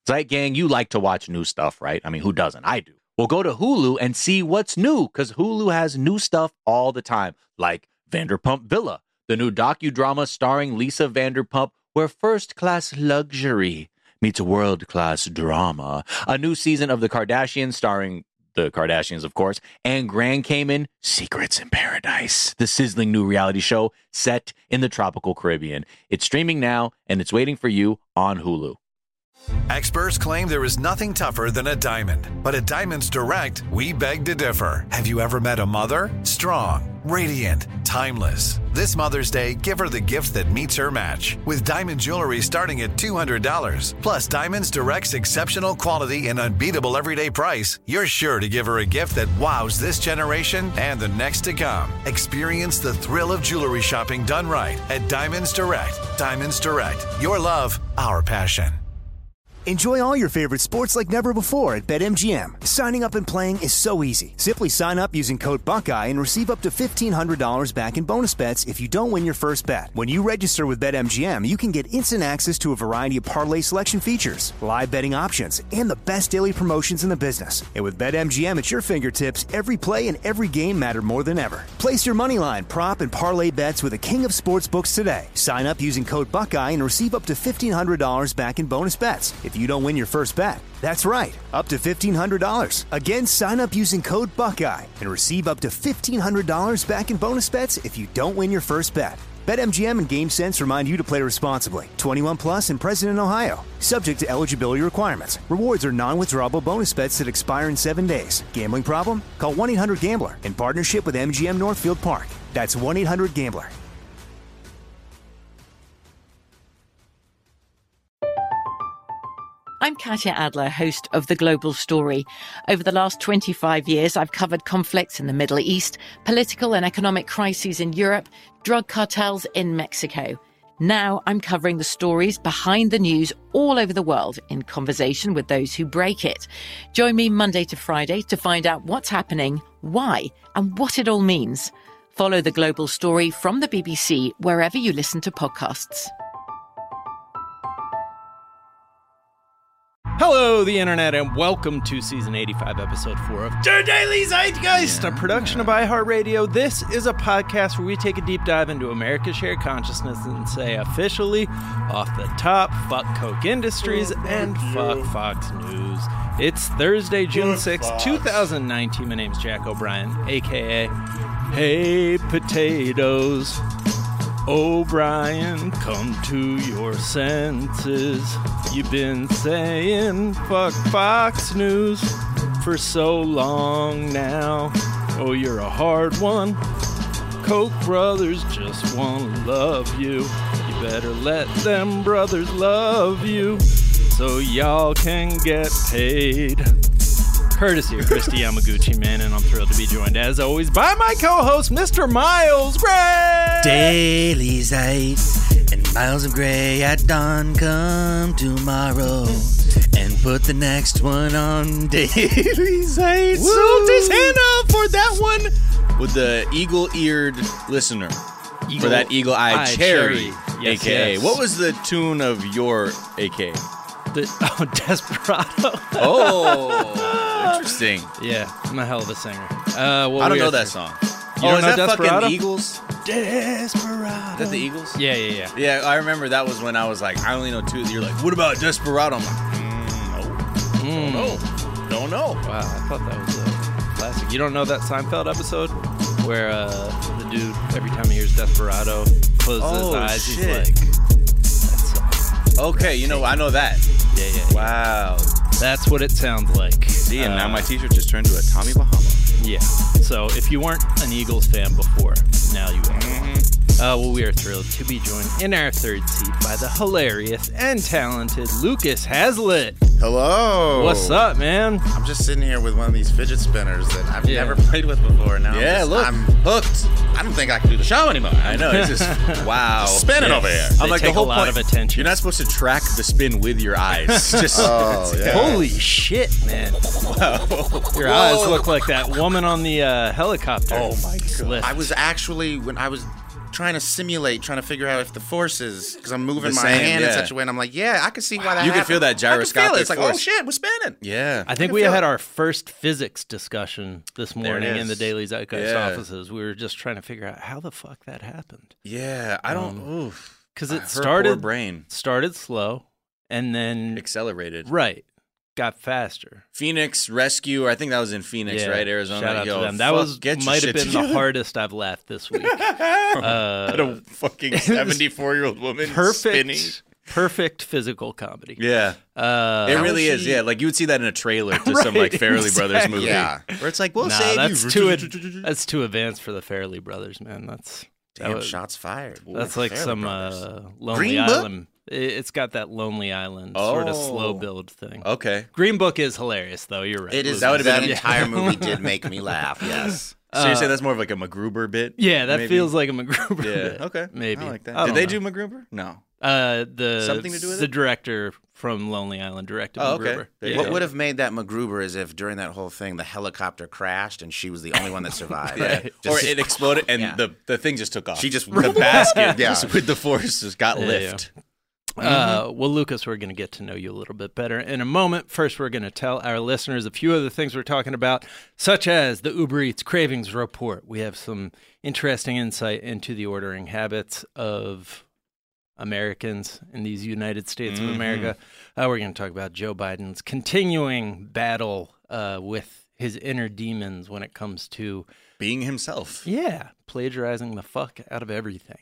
Zeit Gang, you like to watch new stuff, right? I mean, who doesn't? I do. Well, go to Hulu and see what's new, because Hulu has new stuff all the time, like Vanderpump Villa, the new docudrama starring Lisa Vanderpump, where first-class luxury meets world-class drama. A new season of The Kardashians starring the Kardashians, of course, and Grand Cayman, Secrets in Paradise, the sizzling new reality show set in the tropical Caribbean. It's streaming now, and it's waiting for you on Hulu. Experts claim there is nothing tougher than a diamond. But at Diamonds Direct, we beg to differ. Have you ever met a mother? Strong, radiant, timeless. This Mother's Day, give her the gift that meets her match. With diamond jewelry starting at $200. Plus Diamonds Direct's exceptional quality and unbeatable everyday price, you're sure to give her a gift that wows this generation and the next to come. Experience the thrill of jewelry shopping done right at Diamonds Direct. Diamonds Direct. Your love, our passion. Enjoy all your favorite sports like never before at BetMGM. Signing up and playing is so easy. Simply sign up using code Buckeye and receive up to $1,500 back in bonus bets if you don't win your first bet. When you register with BetMGM, you can get instant access to a variety of parlay selection features, live betting options, and the best daily promotions in the business. And with BetMGM at your fingertips, every play and every game matter more than ever. Place your moneyline, prop, and parlay bets with the king of sportsbooks today. Sign up using code Buckeye and receive up to $1,500 back in bonus bets if you don't win your first bet. That's right, up to $1,500. Again, sign up using code Buckeye and receive up to $1,500 back in bonus bets if you don't win your first bet. BetMGM and GameSense remind you to play responsibly. 21 plus and present in Ohio. Subject to eligibility requirements. Rewards are non-withdrawable bonus bets that expire in 7 days. Gambling problem? Call 1-800-GAMBLER in partnership with MGM Northfield Park. That's 1-800-GAMBLER. I'm Katya Adler, host of The Global Story. Over the last 25 years, I've covered conflicts in the Middle East, political and economic crises in Europe, drug cartels in Mexico. Now I'm covering the stories behind the news all over the world in conversation with those who break it. Join me Monday to Friday to find out what's happening, why, and what it all means. Follow The Global Story from the BBC wherever you listen to podcasts. Hello, the internet, and welcome to season 85, episode 4 of Der Daily Zeitgeist, a production of iHeartRadio. This is a podcast where we take a deep dive into America's shared consciousness and say officially, off the top, fuck Koch Industries and fuck Fox News. It's Thursday, June 6th, 2019. My name's Jack O'Brien, a.k.a. Hey Potatoes. O'Brien, come to your senses. You've been saying fuck Fox News for so long now. Oh, you're a hard one. Koch brothers just want to love you. You better let them brothers love you so y'all can get paid. Courtesy of Christy Yamaguchi, man, and I'm thrilled to be joined, as always, by my co-host, Mr. Miles Gray! Daily Zeit and Miles of Gray at dawn come tomorrow and put the next one on Daily Zeit. So his hand up for that one with the eagle-eared listener. For that eagle-eyed cherry, yes, a.k.a. yes. What was the tune of your a.k.a.? Desperado. Oh, interesting. Yeah, I'm a hell of a singer. I don't know that song. You don't is know that Desperado? fucking Eagles? Desperado. Is that the Eagles? Yeah. Yeah, I remember that was when I was like, I only know two. You're like, what about Desperado? I'm like, no. Don't know. Wow, I thought that was a classic. You don't know that Seinfeld episode where the dude, every time he hears Desperado, closes his eyes, shit. he's like, that song. Okay, I know that. Yeah. Wow. That's what it sounds like. See, and now my t-shirt just turned to a Tommy Bahama. Yeah. So if you weren't an Eagles fan before, now you are. Well, we are thrilled to be joined in our third seat by the hilarious and talented Lucas Hazlitt. Hello. What's up, man? I'm just sitting here with one of these fidget spinners that I've never played with before. Now I'm hooked. I don't think I can do the show anymore. I know. It's just, wow. Spinning over here. I'm like, take a lot of attention. You're not supposed to track the spin with your eyes. Just Holy shit, man. Wow. Your eyes look like that woman on the helicopter. Oh, my God. Lift. I was actually, when I was trying to figure out if the force is, because I'm moving my hand in such a way, and I'm like, yeah, I can see why that You happened. can feel that gyroscopic It's like, force. oh shit, we're spinning. Yeah. I think we had our first physics discussion this morning in the Daily Zeitgeist offices. We were just trying to figure out how the fuck that happened. Yeah, I don't. Because it started brain started slow and then accelerated. Right. Got faster. Phoenix Rescue, I think that was in Phoenix, right? Arizona. Shout out to them. That might have been the hardest I've laughed this week. A fucking 74-year-old woman spinning. Perfect physical comedy. Yeah. It really is. Yeah, like you would see that in a trailer to some like Farrelly Brothers movie. Yeah. Where it's like, we'll save you. That's too advanced for the Farrelly Brothers, man. Shots fired. That's like some Lonely Green Island. It's got that Lonely Island sort of slow build thing. Okay. Green Book is hilarious, though. You're right. It is. That entire movie did make me laugh. Yes. So you're saying that's more of like a MacGruber bit? Yeah, that feels like a MacGruber bit. Okay. Maybe. I like that. Did they do MacGruber? No. Something to do with the it? director from Lonely Island directed MacGruber. Okay. What would have made that MacGruber is if during that whole thing the helicopter crashed and she was the only one that survived. Or it exploded and the thing just took off. She just the basket just with the force just got lift. Well, Lucas, we're going to get to know you a little bit better in a moment. First, we're going to tell our listeners a few of the things we're talking about, such as the Uber Eats Cravings Report. We have some interesting insight into the ordering habits of Americans in these United States of America. We're going to talk about Joe Biden's continuing battle with his inner demons when it comes to being himself. Yeah, plagiarizing the fuck out of everything.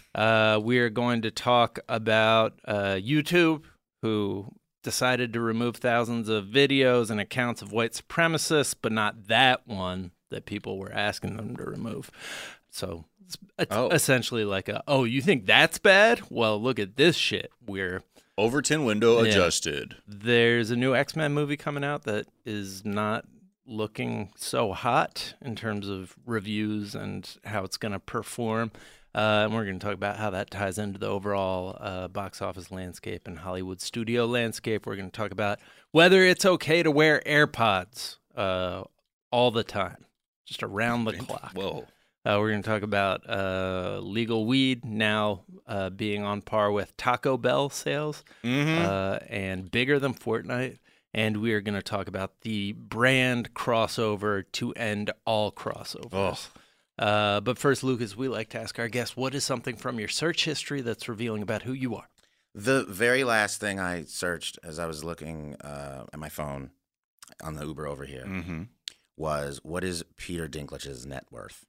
We are going to talk about YouTube, who decided to remove thousands of videos and accounts of white supremacists, but not that one that people were asking them to remove. So it's essentially like you think that's bad? Well, look at this shit. We're Overton window adjusted. There's a new X-Men movie coming out that is not looking so hot in terms of reviews and how it's going to perform. And we're going to talk about how that ties into the overall box office landscape and Hollywood studio landscape. We're going to talk about whether it's okay to wear AirPods all the time, just around the clock. Whoa. We're going to talk about legal weed now being on par with Taco Bell sales and bigger than Fortnite. And we are going to talk about the brand crossover to end all crossovers. But first, Lucas, we like to ask our guests, what is something from your search history that's revealing about who you are? The very last thing I searched as I was looking at my phone on the Uber over here was, what is Peter Dinklage's net worth?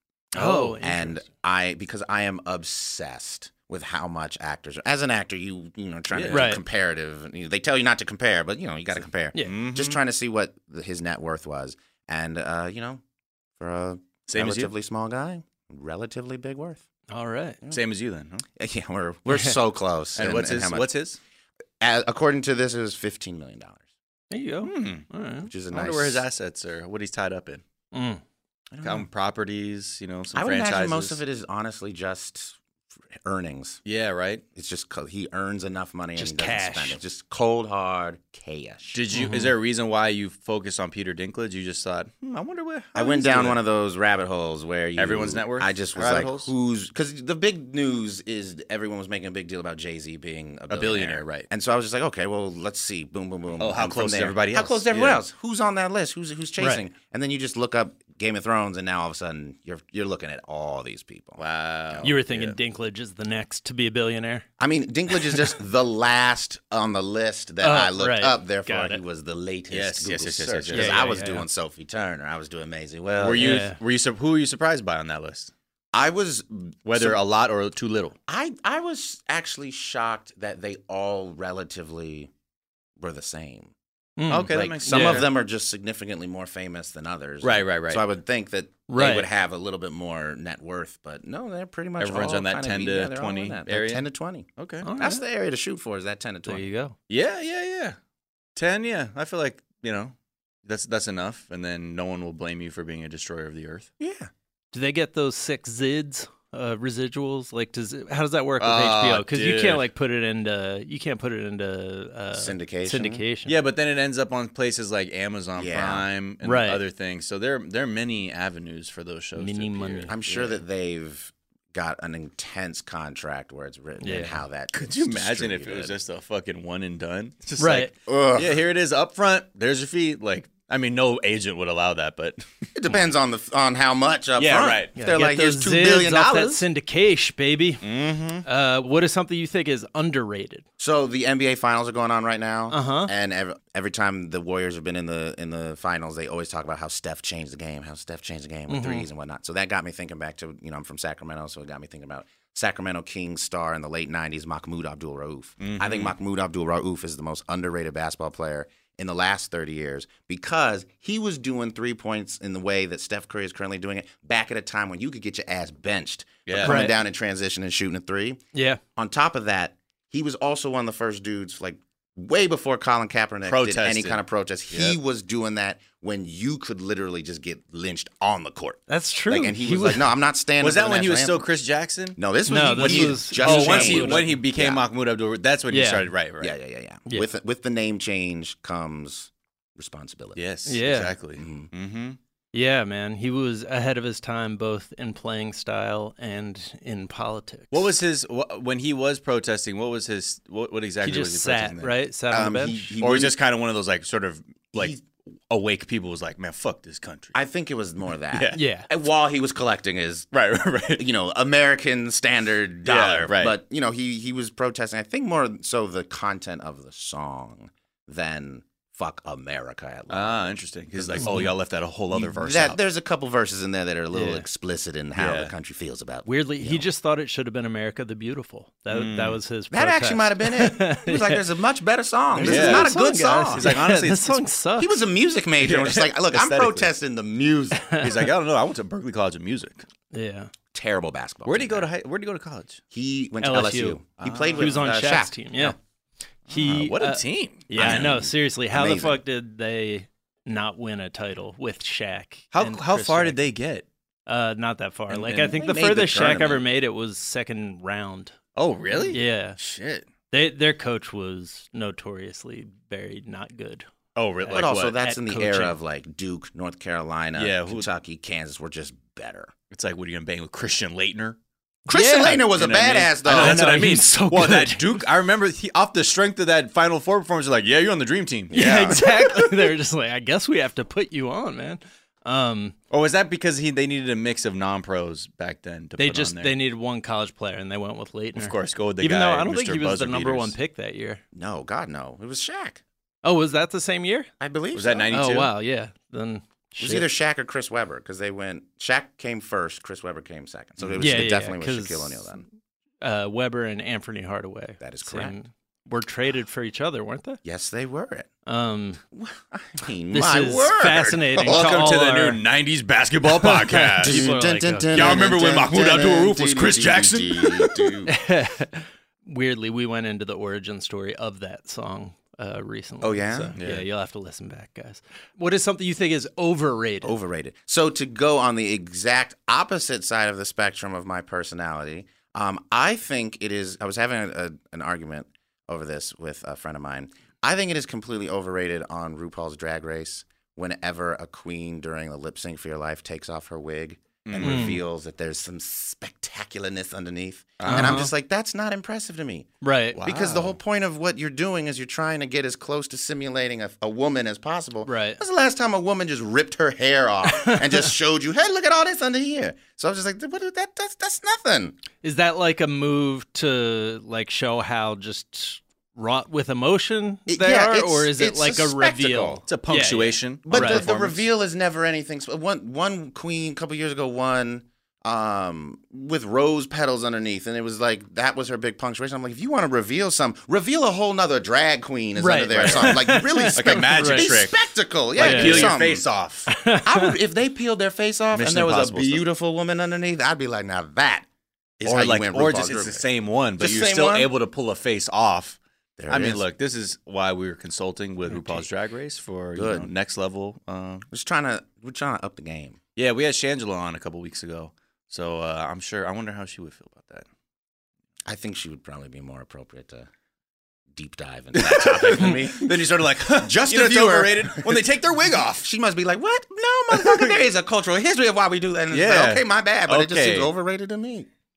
And because I am obsessed with how much actors are. As an actor, you know, trying to do comparative. They tell you not to compare, but, you know, you got to compare. Yeah. Just trying to see what his net worth was. And, you know, for a relatively small guy, relatively big worth. All right. Yeah. Same as you then, huh? Yeah, we're so close. And what's his? According to this, it was $15 million. There you go. All right. Which is a I nice. wonder where his assets are, what he's tied up in. I don't know. Properties, you know, some I would franchises. imagine most of it is honestly just earnings. Yeah, right. It's just he earns enough money Just and he doesn't cash. spend it. Just cold hard cash. Did you? Is there a reason why you focused on Peter Dinklage? You just thought, I wonder where. I went down one of those rabbit holes where Everyone's net worth? I just was Rabbit like, holes? because the big news is everyone was making a big deal about Jay-Z being a billionaire, right? And so I was just like, okay, well, let's see, boom, boom, boom. Oh, how And close from is there, everybody How else? close is everyone Yeah. else? Who's on that list? Who's chasing? Right. And then you just look up Game of Thrones, and now all of a sudden you're looking at all these people. Wow. You were thinking Dinklage is the next to be a billionaire? I mean, Dinklage is just the last on the list that I looked up. Therefore, Got he it. was the latest Yes, Google yes, search. yes. Because Yeah, I was yeah, doing yeah. Sophie Turner. I was doing Maisie Wells. Were you? Who were you surprised by on that list? I was Whether a lot or too little. I was actually shocked that they all relatively were the same. Okay, that Like makes some sense. of them are just significantly more famous than others. Right. So I would think that Right. they would have a little bit more net worth, but no, they're pretty much Everyone's all on that kind of 10 to they're all 20 in that area? 10 to 20. Okay. All That's right. the area to shoot for, is that 10 to 20. There you go. Yeah. 10. Yeah, I feel like that's enough, and then no one will blame you for being a destroyer of the earth. Yeah. Do they get those 6 ZIDs residuals? Like, how does that work with Oh, HBO? Because you dude. can't put it into Syndication. syndication. Yeah, but then it ends up on places like Amazon Yeah. Prime and Right. other things. So there are many avenues for those shows. Many to appear. money. I'm sure that they've got an intense contract where it's written in how that. Could you imagine if it was just a fucking one and done? It's just Right. like, yeah, here it is up front. There's your fee. Like, I mean, no agent would allow that, but it depends on how much up front. Right. If they're Get like, here's those $2 billion. off that syndication, baby. Mm-hmm. What is something you think is underrated? So the NBA finals are going on right now. Uh-huh. And every time the Warriors have been in the finals, they always talk about how Steph changed the game, with threes and whatnot. So that got me thinking back to, I'm from Sacramento, so it got me thinking about Sacramento Kings star in the late 90s, Mahmoud Abdul-Rauf. I think Mahmoud Abdul-Rauf is the most underrated basketball player in the last 30 years because he was doing 3 points in the way that Steph Curry is currently doing it back at a time when you could get your ass benched for coming down in transition and shooting a three. Yeah. On top of that, he was also one of the first dudes, like way before Colin Kaepernick did any kind of protest. He was doing that when you could literally just get lynched on the court. That's true. Like, and he was like, no, I'm not standing. Was for that the when he was national still Chris Jackson? No, this was No, when this he was- just when he became Mahmoud Abdul, that's when he started. Right. Yeah. With the name change comes responsibility. Yes. Yeah. Exactly. Mm-hmm. Yeah, man. He was ahead of his time both in playing style and in politics. What was his when he was protesting? What was his what exactly He was just he sat, protesting then? right? Sat on the bench? Or he's just kind of one of those like sort of like awake people was like, man, fuck this country. I think it was more that. Yeah. And while he was collecting his right. American standard dollar. Yeah, right. But, he was protesting, I think more so the content of the song than fuck America at large. Ah, interesting. He's like, y'all left out a whole other verse out. There's a couple verses in there that are a little explicit in how the country feels about. Weirdly, he just thought it should have been America the Beautiful. That was his That protest. actually might have been it. He was like, there's a much better song. This Yeah. is not a good guys. song. He's like, honestly, this song sucks. He was a music major and was just like, look, I'm Aesthetically. protesting the music. He's like, I don't know. I went to Berkeley College of Music. Yeah. Terrible basketball. Where'd he team. go to college? He went to LSU. LSU. He played with He was on Shaq's Shaq. team. Yeah. He What a team. Yeah, I know. Seriously, how the Amazing. fuck did they not win a title with Shaq? How and how Chris far Shaq? did they get? Not that far. And- Like and I think they the made the furthest Shaq ever tournament. made it was second round. Oh, really? Yeah. Shit. Their coach was notoriously very not good. Oh, really? But also, that's At in the coaching. era of like Duke, North Carolina, Yeah, Kentucky, Kansas were just better. It's like, what are you gonna bang with Christian Leitner? Christian Leitner was You a know what I mean? badass, though. I know, that's I know, what I mean. he's so well, good. that Duke, I remember off the strength of that Final Four performance, they're like, yeah, you're on the dream team. Yeah, exactly. They were just like, I guess we have to put you on, man. Or was that because they needed a mix of non-pros back then to They put on there? they needed one college player and they went with Leitner. Of course, go with the Even guy, though I don't think Mr. he was the Buzzer number Beaters. one pick that year. No, God, no. It was Shaq. Oh, was that the same year? I believe Was so. that 92? Oh wow, yeah. Then It was either Shaq or Chris Webber because they went. Shaq came first, Chris Webber came second. So it was it definitely was Shaquille O'Neal then. Weber and Anthony Hardaway. That is correct. Were traded for each other, weren't they? Yes, they were. Um, I mean, this my is word. fascinating. Welcome to all the our- new 90s basketball podcast. People are like, Y'all remember when Mahmoud Abdul-Rauf was Chris Jackson? Weirdly, we went into the origin story of that song recently. Oh, yeah? So, Yeah. you'll have to listen back, guys. What is something you think is overrated? Overrated. So to go on the exact opposite side of the spectrum of my personality, I think it is. I was having an argument over this with a friend of mine. I think it is completely overrated on RuPaul's Drag Race whenever a queen during the lip sync for your life takes off her wig and reveals that there's some spectacularness underneath. And I'm just like, that's not impressive to me. Right. Because the whole point of what you're doing is you're trying to get as close to simulating a woman as possible. Right. When's the last time a woman just ripped her hair off and just showed you, hey, look at all this under here? So I was just like, that's nothing. Is that like a move to like show how just wrought with emotion they Yeah, are, it's- or is it it's like a a reveal? spectacle. It's a punctuation. But Right. the reveal is never anything. One queen a couple years ago won with rose petals underneath, and it was like that was her big punctuation. I'm like, if you want to reveal reveal a whole nother drag queen is Right, under there or right. something. Like really Like a magic trick. spectacle. Yeah, Like, do peel your something. face off. I would, if they peeled their face off Mission and there was Impossible a stuff. beautiful woman underneath, I'd be like, now that is how Or you like, win or RuPaul's just Drag it's the Race. same one, but Just you're same still one? able to pull a face off. There I it mean, is. look, this is why we were consulting with RuPaul's Drag Race for Good. next level. we're trying to up the game. Yeah, we had Shangela on a couple weeks ago, so I'm sure. I wonder how she would feel about that. I think she would probably be more appropriate to deep dive into that topic than me. Then you sort of like, Just you know, a it's viewer. overrated when they take their wig off. She must be like, what? No, motherfucker, there is a cultural history of why we do that. And it's Yeah. like, okay, my bad, but it just Okay. seems overrated to me.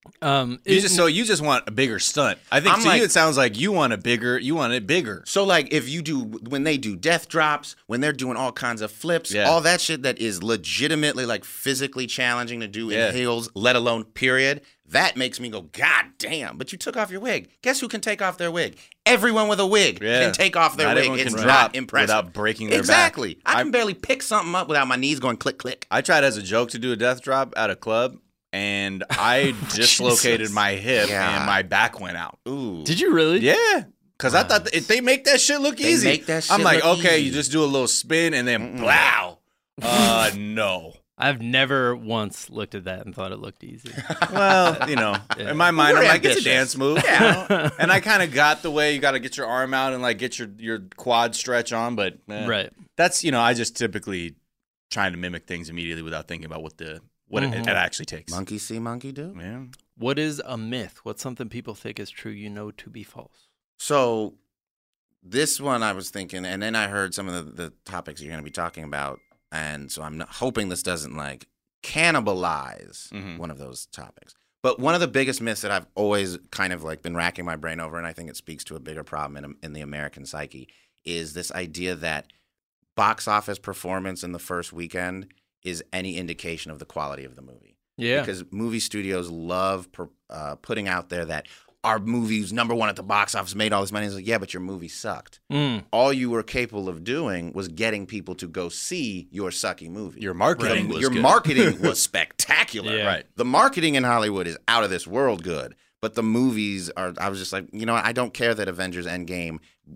It- You just want a bigger stunt. I think I'm to like- you it sounds like you want it bigger. So like when they do death drops, when they're doing all kinds of flips, Yeah. all that shit that is legitimately like physically challenging to do Yeah. in heels, let alone period, that makes me go, God damn, but you took off your wig. Guess who can take off their wig? Everyone with a wig can take off their Not wig. everyone It's can not drop impressive. without breaking their Exactly. back. I can barely pick something up without my knees going click, click. I tried as a joke to do a death drop at a club, and I dislocated my hip Yeah. and my back went out. Ooh. Did you really? Yeah. Because I thought they make that shit look easy. make that shit I'm like, look okay, easy. you just do a little spin and then blow. No. I've never once looked at that and thought it looked easy. Well, in my mind, We're I'm like, it's a ambitious. dance move. Yeah. And I kind of got the way you got to get your arm out and like get your quad stretch on, but Right. That's I just typically trying to mimic things immediately without thinking about what it actually takes. Monkey see, monkey do. Yeah. What is a myth? What's something people think is true to be false? So this one I was thinking, and then I heard some of the topics you're going to be talking about, and so I'm hoping this doesn't like cannibalize one of those topics. But one of the biggest myths that I've always kind of like been racking my brain over, and I think it speaks to a bigger problem in the American psyche, is this idea that box office performance in the first weekend is any indication of the quality of the movie. Yeah. Because movie studios love putting out there that our movie's number one at the box office, made all this money. It's like, yeah, but your movie sucked. All you were capable of doing was getting people to go see your sucky movie. Your marketing was Your good. marketing was spectacular. Yeah. Right. The marketing in Hollywood is out of this world good. But the movies are, I was just like, I don't care that Avengers Endgame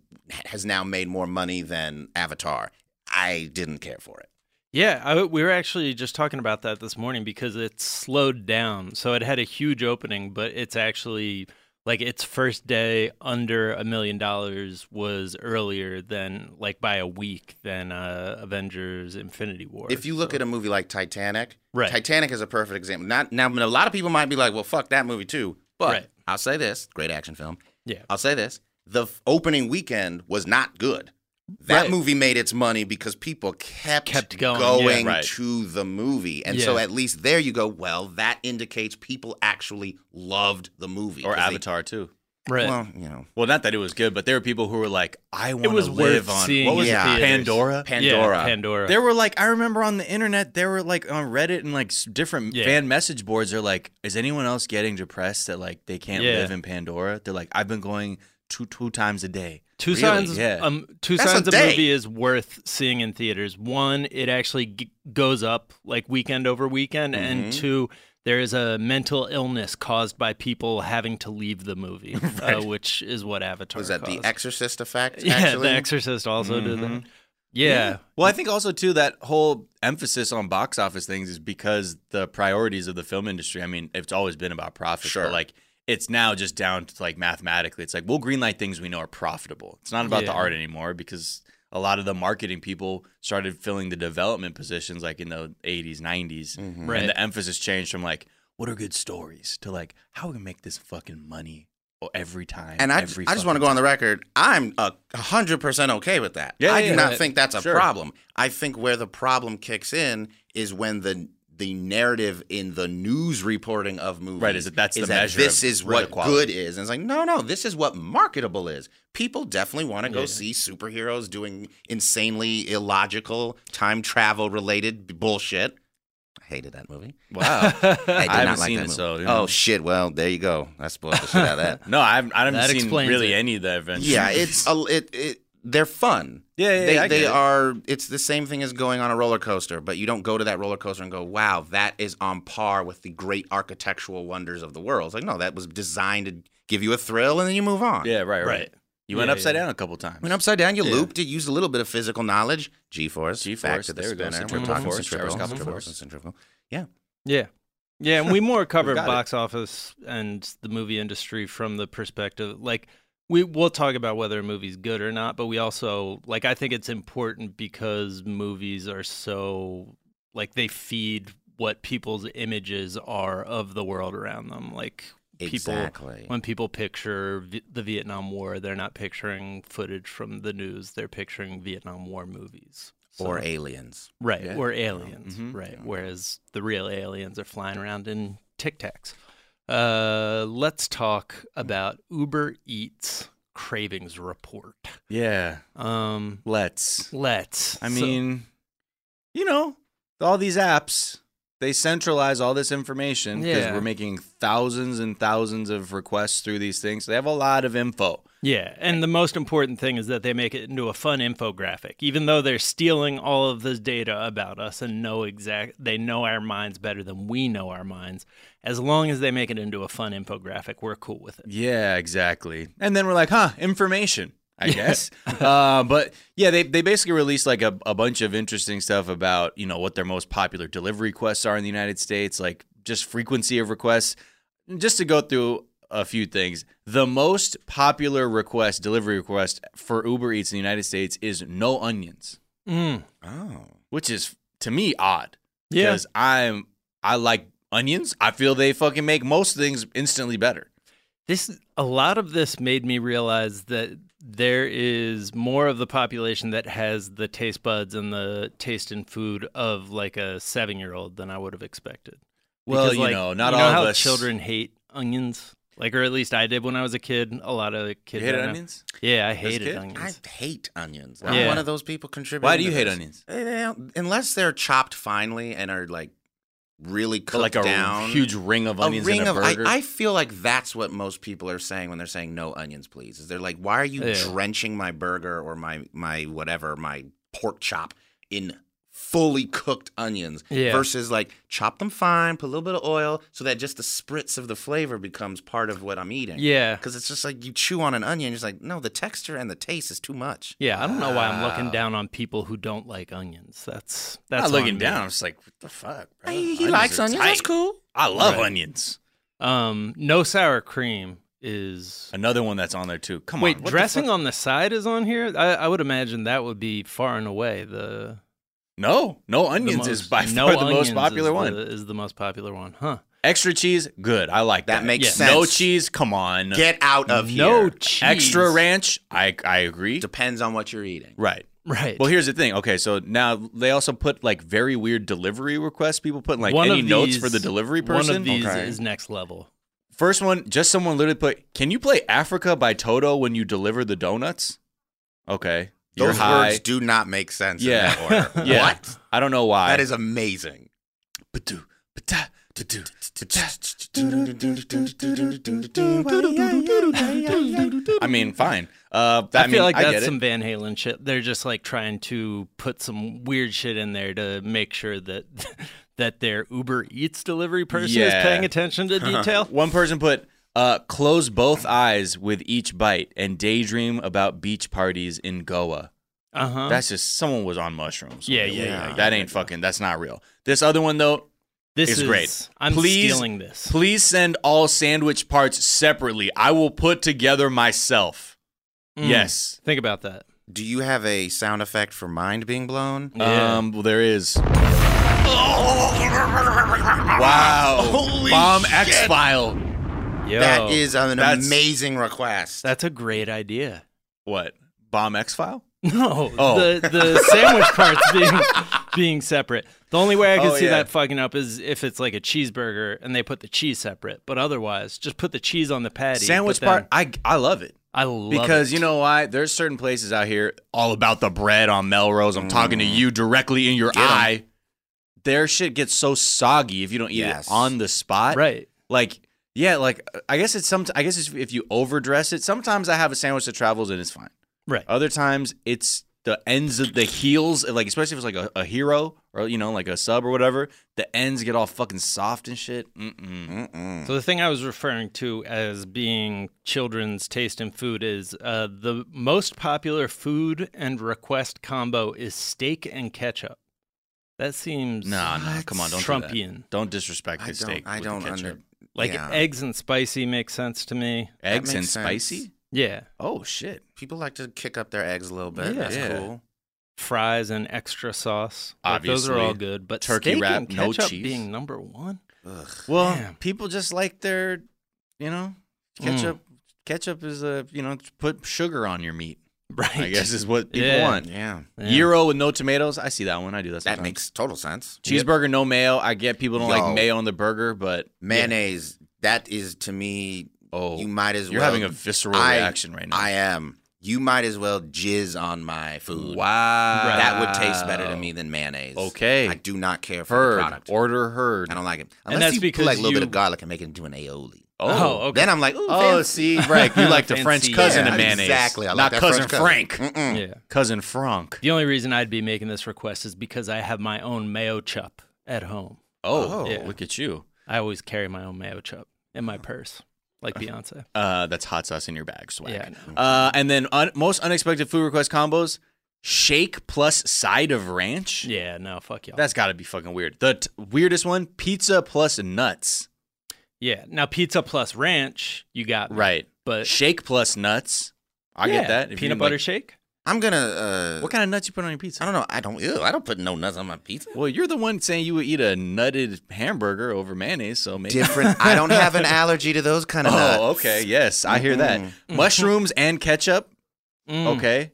has now made more money than Avatar. I didn't care for it. Yeah, we were actually just talking about that this morning because it's slowed down. So it had a huge opening, but it's actually like its first day under $1 million was earlier than like by a week than Avengers Infinity War. If you look at a movie like Titanic, Right. Titanic is a perfect example. Now, a lot of people might be like, well, fuck that movie too. But Right. I'll say this, great action film. Yeah. I'll say this, the opening weekend was not good. That Right. movie made its money because people kept going, yeah. Right. to the movie. And so Yeah. at least there you go, well, that indicates people actually loved the movie. Or 'Cause they- Avatar too. Right. Well, Not that it was good, but there were people who were like, I want was to worth live on seeing what was in it? theaters. Pandora. Pandora. Yeah, Pandora. There were like, I remember on the internet, there were like on Reddit and like different Yeah. fan message boards are like, is anyone else getting depressed that like they can't Yeah. live in Pandora? They're like, I've been going two times a day. Two Really? signs. Yeah. Two That's signs a a day. movie is worth seeing in theaters. One, it actually goes up like weekend over weekend, and two, there is a mental illness caused by people having to leave the movie, which is what Avatar was that caused. the Exorcist effect, Yeah, actually? The Exorcist also did that. Yeah. Well, I think also too that whole emphasis on box office things is because the priorities of the film industry. I mean, it's always been about profit, Sure. but like it's now just down to like mathematically. It's like we'll greenlight things we know are profitable. It's not about the Yeah. art anymore because a lot of the marketing people started filling the development positions like in the 80s, 90s, Right. and the emphasis changed from like what are good stories to like how we can make this fucking money every time. And I every just want to fucking go on the record. I'm 100% okay with that. Yeah, I yeah, do not right. think that's a Sure. problem. I think where the problem kicks in is when the narrative in the news reporting of movies Right, is that that's the that measure this of is real what quality. good is. And it's like, no, this is what marketable is. People definitely want to go see superheroes doing insanely illogical time travel related bullshit. I hated that movie. Wow. I did I not haven't like seen that it, movie. so, you know. Oh shit! Well, there you go. I spoiled the shit out of that. No, I haven't That seen explains really it. any of the Avengers. Yeah, it's they're fun. Yeah, I get they it. are. It's the same thing as going on a roller coaster, but you don't go to that roller coaster and go, "Wow, that is on par with the great architectural wonders of the world." It's like, no, that was designed to give you a thrill, and then you move on. Yeah, right. Right. You went Yeah, upside yeah. down a couple times. Went upside down, you Yeah. looped it, used a little bit of physical knowledge. G-force, back to the there we go, spinner. We're centrifugal talking force, centrifugal, gyroscopic centrifugal, force. centrifugal. Yeah. Yeah. Yeah, and we more covered got it. box office and the movie industry from the perspective like we'll talk about whether a movie's good or not, but we also like I think it's important because movies are so like they feed what people's images are of the world around them. Like Exactly. when people picture the Vietnam War, they're not picturing footage from the news, they're picturing Vietnam War movies. Or aliens. Right, Yeah. or aliens, Mhm. right. Whereas the real aliens are flying around in Tic Tacs. Let's talk about Uber Eats cravings report. Yeah. Let's. I mean, all these apps, they centralize all this information because we're making thousands and thousands of requests through these things. So they have a lot of info. Yeah, and the most important thing is that they make it into a fun infographic. Even though they're stealing all of this data about us and they know our minds better than we know our minds. As long as they make it into a fun infographic, we're cool with it. Yeah, exactly. And then we're like, information, I guess. But yeah, they basically released like a bunch of interesting stuff about, what their most popular delivery requests are in the United States, like just frequency of requests. Just to go through a few things. The most popular delivery request for Uber Eats in the United States is no onions. Oh. Which is, to me, odd. Yeah. Because I like onions. I feel they fucking make most things instantly better. A lot of this made me realize that there is more of the population that has the taste buds and the taste in food of like a 7-year-old than I would have expected. Well, Because, not all of how us. Children hate onions. Or at least I did when I was a kid. A lot of kids You hated onions? Yeah, I a hated kid? onions. I hate onions. Yeah. I'm one of those people contributing. Why do you to hate this. onions? Unless they're chopped finely and are like really cooked Like a down. huge ring of onions in a burger? I feel like that's what most people are saying when they're saying no onions, please. Is they're like, why are you drenching my burger or my whatever, my pork chop in fully cooked onions versus like chop them fine, put a little bit of oil so that just the spritz of the flavor becomes part of what I'm eating. Yeah. Because it's just like you chew on an onion, you're just like, no, the texture and the taste is too much. Yeah, I don't know why I'm looking down on people who don't like onions. That's I'm not on looking me. down. I'm just like, what the fuck, bro? He likes are onions. tight. That's cool. I love Right. onions. No sour cream is... Another one that's on there, too. Come Wait, on. What the dressing fuck? on the side is on here? I would imagine that would be far and away the... No onions is by no far the most onions popular is one. Is the most popular one, huh? Extra cheese, good. I like that. That makes Yeah. sense. No cheese, come on. Get out of No here. cheese. Extra ranch, I agree. Depends on what you're eating. Right. Right. Well, here's the thing. Okay, so now they also put like very weird delivery requests. People put like One any of notes these- for the delivery person. One of these Okay. is next level. First one, just someone literally put, "Can you play Africa by Toto when you deliver the donuts?" Okay. You're Those high. words do not make sense Yeah. in that order. Yeah. What? I don't know why. That is amazing. I mean, fine. I feel like I that's get some it. Van Halen shit. They're just like trying to put some weird shit in there to make sure that that their Uber Eats delivery person is Yeah. paying attention to detail. One person put, "Close both eyes with each bite and daydream about beach parties in Goa." Uh-huh. That's just someone was on mushrooms. Yeah. That ain't fucking. That's not real. This other one though. This is great. I'm Please- stealing this. Please send all sandwich parts separately. I will put together myself. Yes. Think about that. Do you have a sound effect for mind being blown? Yeah. Well, there is. Wow. Holy Bomb shit. X-File. Yo, That is an that's- amazing request. that's a great idea. What? Bomb X-File? No, Oh. the sandwich parts being separate. The only way I can Oh, see yeah. that fucking up is if it's like a cheeseburger and they put the cheese separate. But otherwise, just put the cheese on the patty. Sandwich but then- part, I love it. I love Because it. you know why? There's certain places out here all about the bread on Melrose. I'm talking to you directly in your 'em. eye. Their shit gets so soggy if you don't eat Yes. it on the spot. Right. Like, yeah, like I guess it's if you overdress it. Sometimes I have a sandwich that travels and it's fine. Right. Other times it's the ends of the heels, like especially if it's like a hero or like a sub or whatever. The ends get all fucking soft and shit. So the thing I was referring to as being children's taste in food is the most popular food and request combo is steak and ketchup. That seems No, come on, don't do Trumpian. that. Don't disrespect the steak. I with the don't ketchup. under. Like yeah. eggs and spicy makes sense to me. Eggs and makes sense. spicy. Yeah. Oh shit. People like to kick up their eggs a little bit. Yeah. That's Yeah. cool. Fries and extra sauce. Like, those are Obviously. all good. But Turkey steak wrap, and no ketchup cheese. being number one? Ugh. Well, Damn. people just like their, ketchup. Ketchup is put sugar on your meat. Right. I guess is what people Yeah. want. Yeah. Yeah. Gyro with no tomatoes. I see that one. I do that. That Sometimes. makes total sense. Cheeseburger no mayo. I get people don't Yo. like mayo on the burger, but Mayonnaise That is, to me, you might as well. You're having a visceral reaction right now. I am. You might as well jizz on my food. Wow. That would taste better to me than mayonnaise. Okay. I do not care for the product. Order heard. I don't like it. And Unless that's you because put like a little bit of garlic and make it into an aioli. Oh, okay. Then I'm like, ooh, oh, fancy. see, right. You like the Fancy. French cousin Yeah, of mayonnaise. exactly. I like Not that cousin French cousin. Frank. Yeah. Cousin Frank. The only reason I'd be making this request is because I have my own mayo chup at home. Oh, Yeah. look at you. I always carry my own mayo chup in my purse, like Beyonce. That's hot sauce in your bag, swag. Yeah, I know. And then most unexpected food request combos, shake plus side of ranch. Yeah, no, fuck y'all. That's got to be fucking weird. The weirdest one, pizza plus nuts. Yeah, now pizza plus ranch, you got me. Right. But Shake plus nuts. I get that. If you Peanut didn't butter like- shake? I'm gonna. What kind of nuts you put on your pizza? I don't know. I don't put no nuts on my pizza. Well, you're the one saying you would eat a nutted hamburger over mayonnaise, so maybe. Different. I don't have an allergy to those kind of nuts. Oh, okay. Yes, I hear that. Mushrooms and ketchup. Mm. Okay.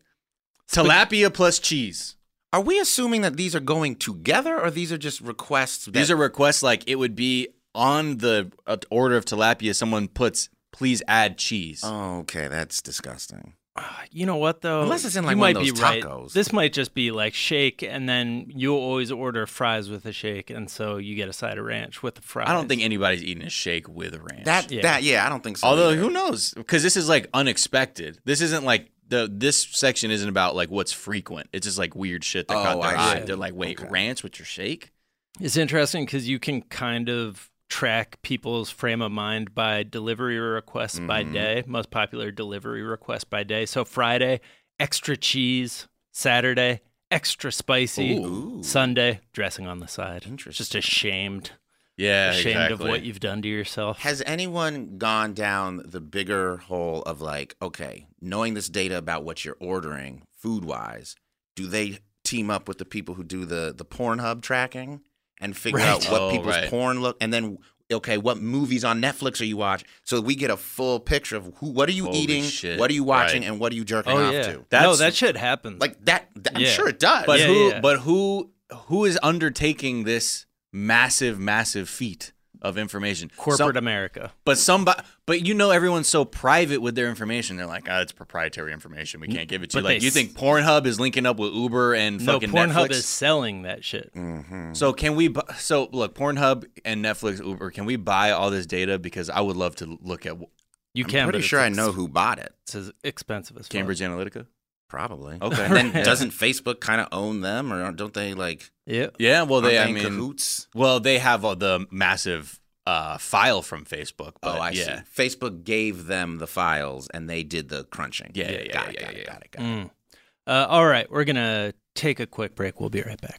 Tilapia plus cheese. Are we assuming that these are going together, or these are just requests? These are requests like it would be on the order of tilapia. Someone puts, please add cheese. Oh, okay, that's disgusting. You know what, though? Unless it's in, like, you one might of those be right. tacos. This might just be like shake, and then you'll always order fries with a shake, and so you get a side of ranch with the fries. I don't think anybody's eating a shake with ranch. Yeah, I don't think so. Although, either. who knows? Because this is like unexpected. This isn't like this section isn't about like what's frequent. It's just like weird shit that caught their I eye. see. They're like, wait, Okay. ranch with your shake? It's interesting because you can kind of track people's frame of mind by delivery requests by day, most popular delivery requests by day. So Friday, extra cheese. Saturday, extra spicy. Ooh. Sunday, dressing on the side. Interesting. Just ashamed. Yeah, Ashamed exactly. of what you've done to yourself. Has anyone gone down the bigger hole of like, okay, knowing this data about what you're ordering food-wise, do they team up with the people who do the Pornhub tracking and figure out what people's porn look, and then okay, what movies on Netflix are you watching? So we get a full picture of what are you Holy eating, shit. what are you watching, Right. and what are you jerking Oh, off yeah. to. No, that shit happens. Like that. I'm Yeah. sure it does. But Yeah, who is undertaking this massive feat of information? Corporate America. But you know everyone's so private with their information. They're like, it's proprietary information. We can't give it to you. But Like, they you think Pornhub is linking up with Uber and No, fucking Pornhub Netflix? is selling that shit. So can we? So look, Pornhub and Netflix, Uber. Can we buy all this data? Because I would love to look at You I'm can, pretty but sure I know who bought it. It's as expensive as fuck. Cambridge Analytica. Probably. Okay. And then doesn't Facebook kind of own them, or don't they like? Yeah. Yeah. Well, aren't I in mean, cahoots. well, they have all the massive file from Facebook. But I yeah. see. Facebook gave them the files, and they did the crunching. Yeah, Got it. All right, we're going to take a quick break. We'll be right back.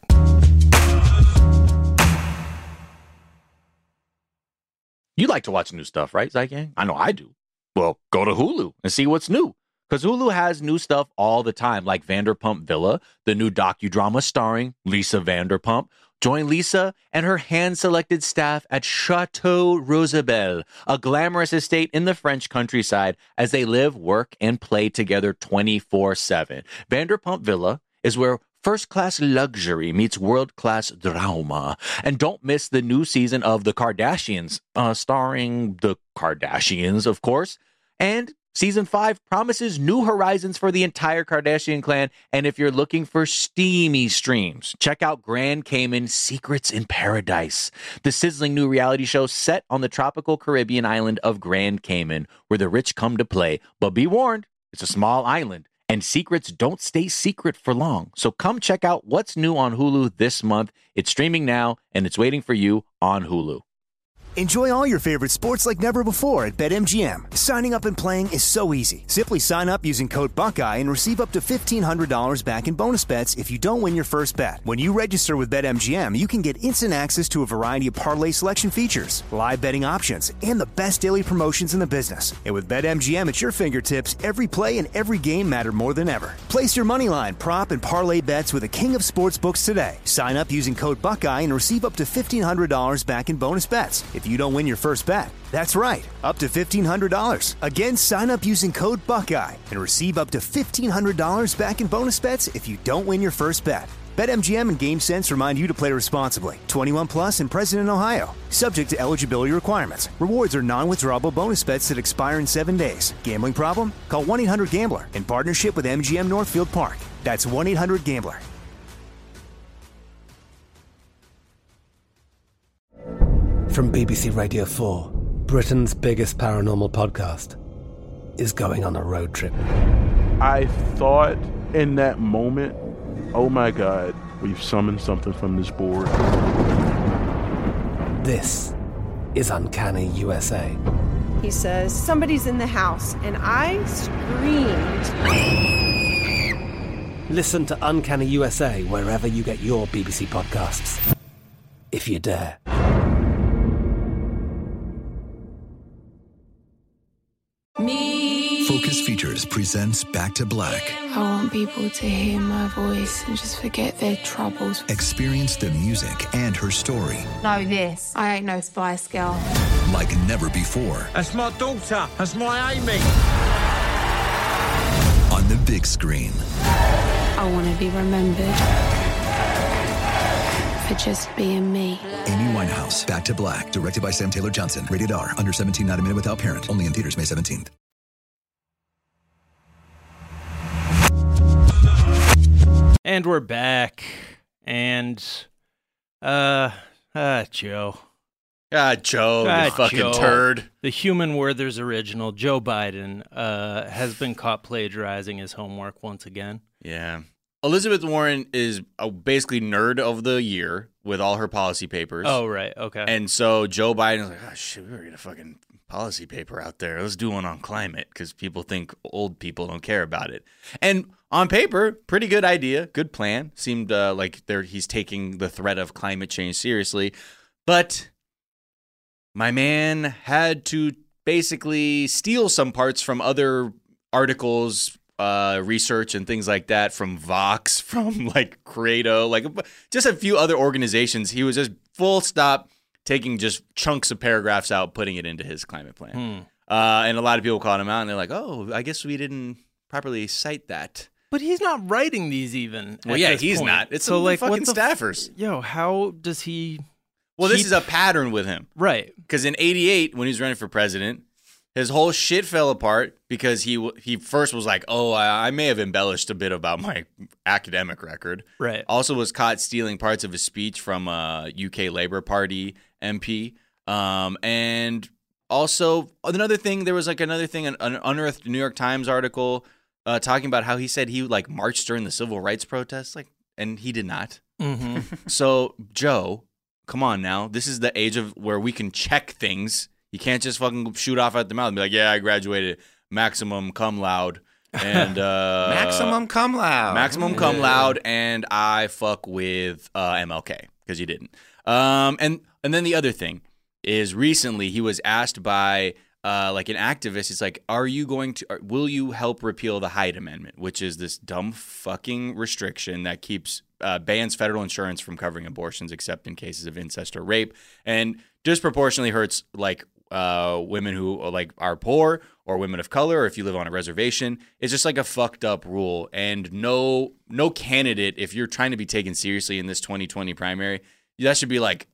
You like to watch new stuff, right, Zygang? I know I do. Well, go to Hulu and see what's new. Because Hulu has new stuff all the time, like Vanderpump Villa, the new docudrama starring Lisa Vanderpump. Join Lisa and her hand-selected staff at Chateau Rosabelle, a glamorous estate in the French countryside, as they live, work, and play together 24/7. Vanderpump Villa is where first-class luxury meets world-class drama. And don't miss the new season of The Kardashians, starring the Kardashians, of course. And Season 5 promises new horizons for the entire Kardashian clan. And if you're looking for steamy streams, check out Grand Cayman Secrets in Paradise, the sizzling new reality show set on the tropical Caribbean island of Grand Cayman, where the rich come to play. But be warned, it's a small island, and secrets don't stay secret for long. So come check out what's new on Hulu this month. It's streaming now, and it's waiting for you on Hulu. Enjoy all your favorite sports like never before at BetMGM. Signing up and playing is so easy. Simply sign up using code Buckeye and receive up to $1,500 back in bonus bets if you don't win your first bet. When you register with BetMGM, you can get instant access to a variety of parlay selection features, live betting options, and the best daily promotions in the business. And with BetMGM at your fingertips, every play and every game matter more than ever. Place your moneyline, prop, and parlay bets with the king of sportsbooks today. Sign up using code Buckeye and receive up to $1,500 back in bonus bets if you don't win your first bet. That's right, up to $1,500. Again, sign up using code Buckeye and receive up to $1,500 back in bonus bets if you don't win your first bet. BetMGM and GameSense remind you to play responsibly. 21 plus and present in Ohio. Subject to eligibility requirements. Rewards are non-withdrawable bonus bets that expire in 7 days. Gambling problem? Call 1-800-GAMBLER in partnership with MGM Northfield Park. That's 1-800-GAMBLER. From BBC Radio 4, Britain's biggest paranormal podcast is going on a road trip. I thought in that moment, oh my God, we've summoned something from this board. This is Uncanny USA. He says, somebody's in the house, and I screamed. Listen to Uncanny USA wherever you get your BBC podcasts, if you dare. Focus Features presents Back to Black. I want people to hear my voice and just forget their troubles. Experience the music and her story. Know this, I ain't no Spice Girl. Like never before. That's my daughter. That's my Amy. On the big screen. I want to be remembered for just being me. Amy Winehouse, Back to Black. Directed by Sam Taylor Johnson. Rated R. Under 17, not a minute without parent. Only in theaters May 17th. And we're back. And, Joe. Joe, you fucking Joe. turd. The Human Werther's original, Joe Biden, has been caught plagiarizing his homework once again. Yeah. Elizabeth Warren is basically nerd of the year with all her policy papers. Oh, right. Okay. And so Joe Biden's like, oh, shit, we better get a fucking policy paper out there. Let's do one on climate because people think old people don't care about it. And on paper, pretty good idea, good plan. Seemed like he's taking the threat of climate change seriously. But my man had to basically steal some parts from other articles, research and things like that from Vox, from like Credo, like just a few other organizations. He was just full stop taking just chunks of paragraphs out, putting it into his climate plan. And a lot of people called him out and they're like, oh, I guess we didn't properly cite that. But he's not writing these even. Well, yeah, he's point. not. It's so some like fucking staffers. How does he? Well, this is a pattern with him. Right. Because in 88, when he was running for president, his whole shit fell apart because he first was like, oh, I may have embellished a bit about my academic record. Right. Also was caught stealing parts of his speech from a UK Labour Party MP. And also another thing, there was like another thing, an unearthed New York Times article talking about how he said he like marched during the civil rights protests, and he did not. Mm-hmm. So, Joe, come on now. This is the age of where we can check things. You can't just fucking shoot off at the mouth and be like, yeah, I graduated maximum cum laude. And maximum cum laude. Maximum cum laude, and I fuck with MLK, because you didn't. And then the other thing is recently he was asked by like an activist. It's like, will you help repeal the Hyde Amendment, which is this dumb fucking restriction that bans federal insurance from covering abortions except in cases of incest or rape, and disproportionately hurts like women who like are poor or women of color, or if you live on a reservation. It's just like a fucked up rule. And no candidate, if you're trying to be taken seriously in this 2020 primary, that should be like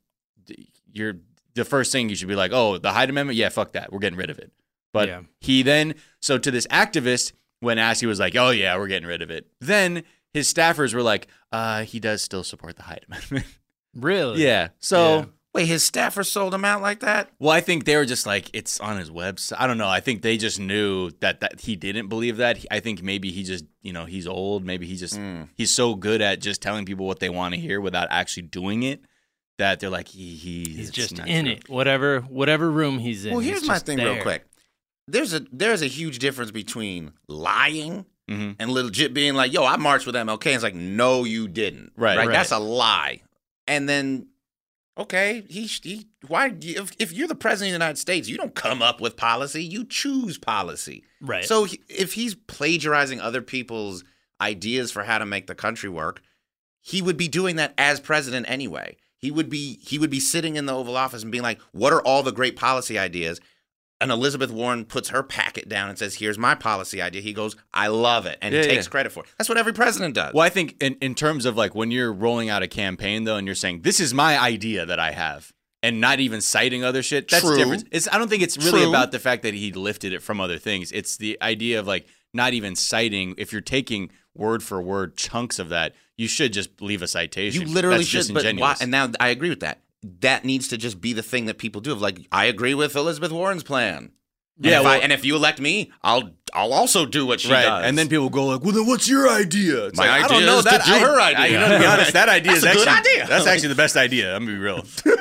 the first thing you should be like, oh, the Hyde Amendment, yeah, fuck that, we're getting rid of it. But he then, so to this activist, when asked, he was like, oh yeah, we're getting rid of it. Then his staffers were like, he does still support the Hyde Amendment. Really? Yeah. So. Yeah. Wait, his staffers sold him out like that? Well, I think they were just like, it's on his website. I don't know. I think they just knew that he didn't believe that. I think maybe he just, he's old. Maybe he's so good at just telling people what they want to hear without actually doing it that they're like, he's just in it. Whatever room he's in. Well, here's my thing there. real quick. There's a huge difference between lying and legit being like, yo, I marched with MLK. And it's like, no, you didn't. Right. That's a lie. And then, okay, why? If you're the president of the United States, you don't come up with policy. You choose policy. Right. So if he's plagiarizing other people's ideas for how to make the country work, he would be doing that as president anyway. He would be sitting in the Oval Office and being like, what are all the great policy ideas? and Elizabeth Warren puts her packet down and says, here's my policy idea, he goes, I love it, and takes credit for it. That's what every president does. Well, I think in terms of like when you're rolling out a campaign, though, and you're saying, this is my idea that I have, and not even citing other shit, that's different. I don't think it's really about the fact that he lifted it from other things. It's the idea of like not even citing. If you're taking word for word chunks of that, you should just leave a citation. You literally that's should, but why? And now I agree with that. That needs to just be the thing that people do. Of like, I agree with Elizabeth Warren's plan. And if you elect me, I'll also do what she does. And then people go like, well, then what's your idea? It's my like, idea I don't know, is to do her idea. To be honest, that idea is actually a good idea. That's actually the best idea. I'm going to be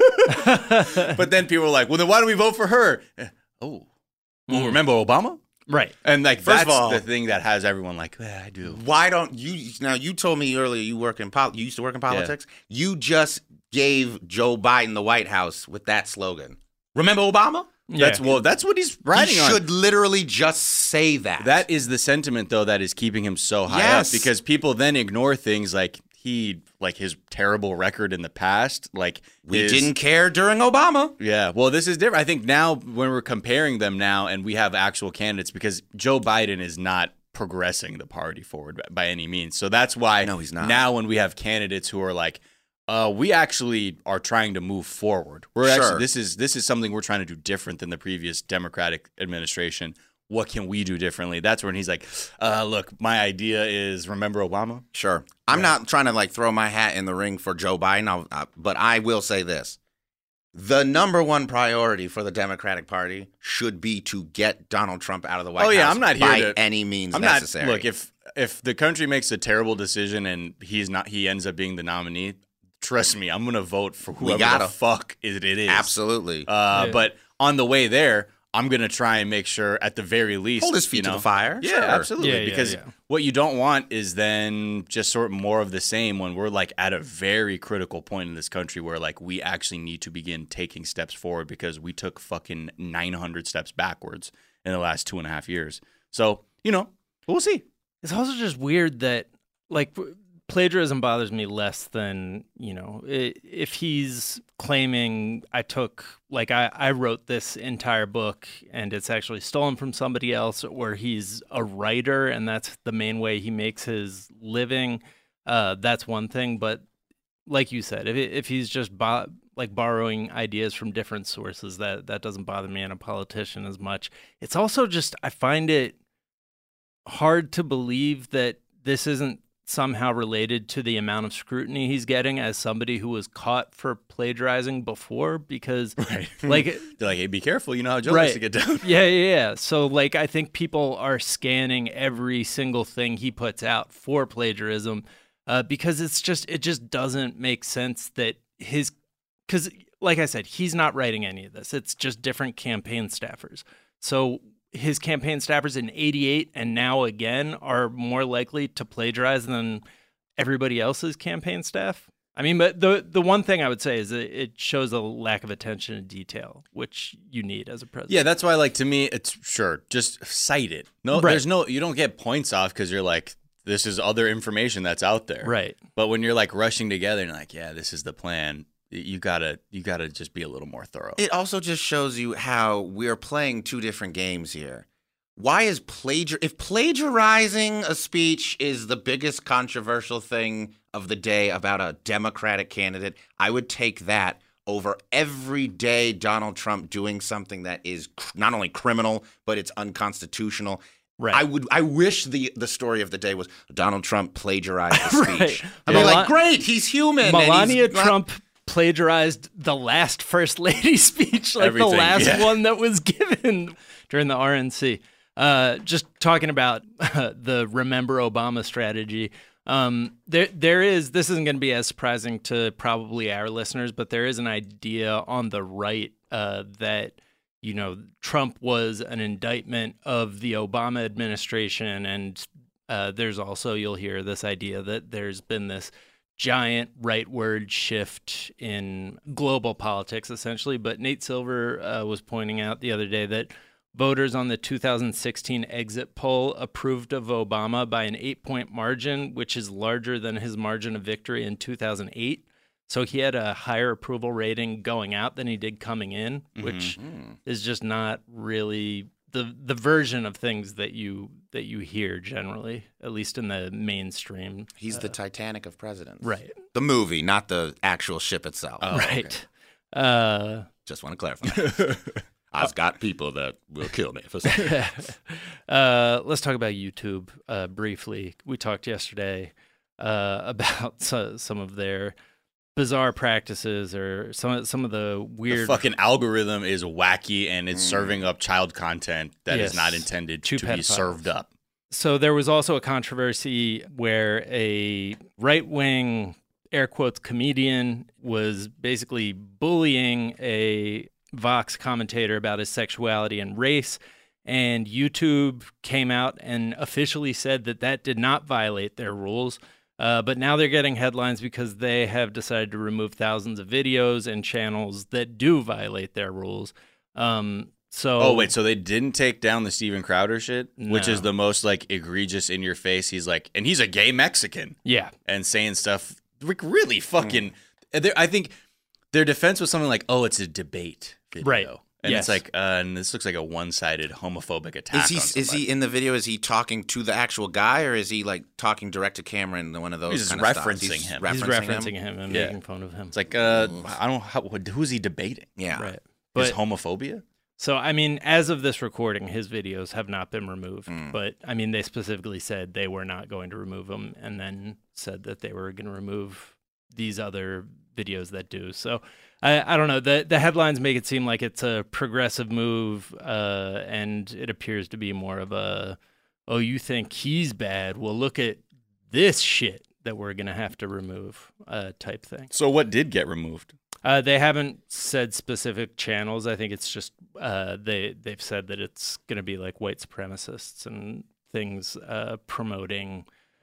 real. But then people are like, well, then why don't we vote for her? Well, remember Obama? Right. And like, First that's of all, the thing that has everyone like, yeah, I do. Why don't you? Now, you told me earlier you used to work in politics. Yeah. You just gave Joe Biden the White House with that slogan. Remember Obama? Yeah. That's what he's riding on. He should literally just say that. That is the sentiment, though, that is keeping him so high up, because people then ignore things like his terrible record in the past. Like we didn't care during Obama. Yeah. Well, this is different. I think now when we're comparing them now and we have actual candidates, because Joe Biden is not progressing the party forward by any means. So that's why he's not. Now when we have candidates who are like, we actually are trying to move forward. Actually, this is something we're trying to do different than the previous Democratic administration. What can we do differently? That's when he's like, look, my idea is, remember Obama? Sure. I'm not trying to like throw my hat in the ring for Joe Biden, but I will say this. The number one priority for the Democratic Party should be to get Donald Trump out of the White House. I'm not here by any means necessary. Look, if the country makes a terrible decision and he ends up being the nominee, trust me, I'm going to vote for whoever the fuck it is. Absolutely. But on the way there, I'm going to try and make sure at the very least. Hold his feet to the fire. Yeah, absolutely. Because what you don't want is then just sort of more of the same when we're like at a very critical point in this country where like we actually need to begin taking steps forward because we took fucking 900 steps backwards in the last 2.5 years. So, we'll see. It's also just weird that like plagiarism bothers me less than, if he's claiming I wrote this entire book and it's actually stolen from somebody else, or he's a writer and that's the main way he makes his living. That's one thing. But like you said, if he's just borrowing ideas from different sources, that doesn't bother me in a politician as much. It's also just, I find it hard to believe that this isn't somehow related to the amount of scrutiny he's getting as somebody who was caught for plagiarizing before, because they're like, hey, be careful, you know how Joe likes to get down. Yeah. So like, I think people are scanning every single thing he puts out for plagiarism, because it just doesn't make sense that because like I said, he's not writing any of this. It's just different campaign staffers. So his campaign staffers in 88 and now again are more likely to plagiarize than everybody else's campaign staff. I mean, but the one thing I would say is that it shows a lack of attention to detail, which you need as a president. Yeah, that's why, like, to me, it's just cite it. You don't get points off because you're like, this is other information that's out there. Right. But when you're like rushing together and like, yeah, this is the plan, you gotta just be a little more thorough. It also just shows you how we're playing two different games here. Why is if plagiarizing a speech is the biggest controversial thing of the day about a Democratic candidate, I would take that over everyday Donald Trump doing something that is not only criminal, but it's unconstitutional. Right. I wish the story of the day was Donald Trump plagiarized the speech. I'd be like, great, he's human. Melania Trump plagiarized the last First Lady speech, like the last one that was given during the RNC. Just talking about the Remember Obama strategy. There is, this isn't going to be as surprising to probably our listeners, but there is an idea on the right that, Trump was an indictment of the Obama administration. And there's also, you'll hear this idea that there's been this giant rightward shift in global politics, essentially. But Nate Silver was pointing out the other day that voters on the 2016 exit poll approved of Obama by an 8-point margin, which is larger than his margin of victory in 2008. So he had a higher approval rating going out than he did coming in, which is just not really the version of things that you hear generally, at least in the mainstream. He's the Titanic of presidents. Right. The movie, not the actual ship itself. Oh, right. Okay. Just want to clarify. I've got people that will kill me for something. Let's talk about YouTube briefly. We talked yesterday about some of their bizarre practices or some of the weird. The fucking algorithm is wacky and it's serving up child content that is not intended to be served up. So there was also a controversy where a right-wing, air quotes, comedian was basically bullying a Vox commentator about his sexuality and race, and YouTube came out and officially said that did not violate their rules. But now they're getting headlines because they have decided to remove thousands of videos and channels that do violate their rules. So they didn't take down the Steven Crowder shit, which is the most like egregious in your face. He's like, and he's a gay Mexican. Yeah. And saying stuff like really fucking, I think their defense was something like, oh, it's a debate video. Right. And it's like, and this looks like a one-sided homophobic attack. Is he in the video? Is he talking to the actual guy, or is he like talking direct to camera in one of those? He's kind just of referencing him. He's referencing him and making fun of him. It's like, who's he debating? Yeah, right. His homophobia. So I mean, as of this recording, his videos have not been removed. But I mean, they specifically said they were not going to remove them, and then said that they were going to remove these other videos that do. So I don't know. The headlines make it seem like it's a progressive move, and it appears to be more of a, oh, you think he's bad? Well, look at this shit that we're going to have to remove type thing. So what did get removed? They haven't said specific channels. I think it's just they've said that it's going to be like white supremacists and things promoting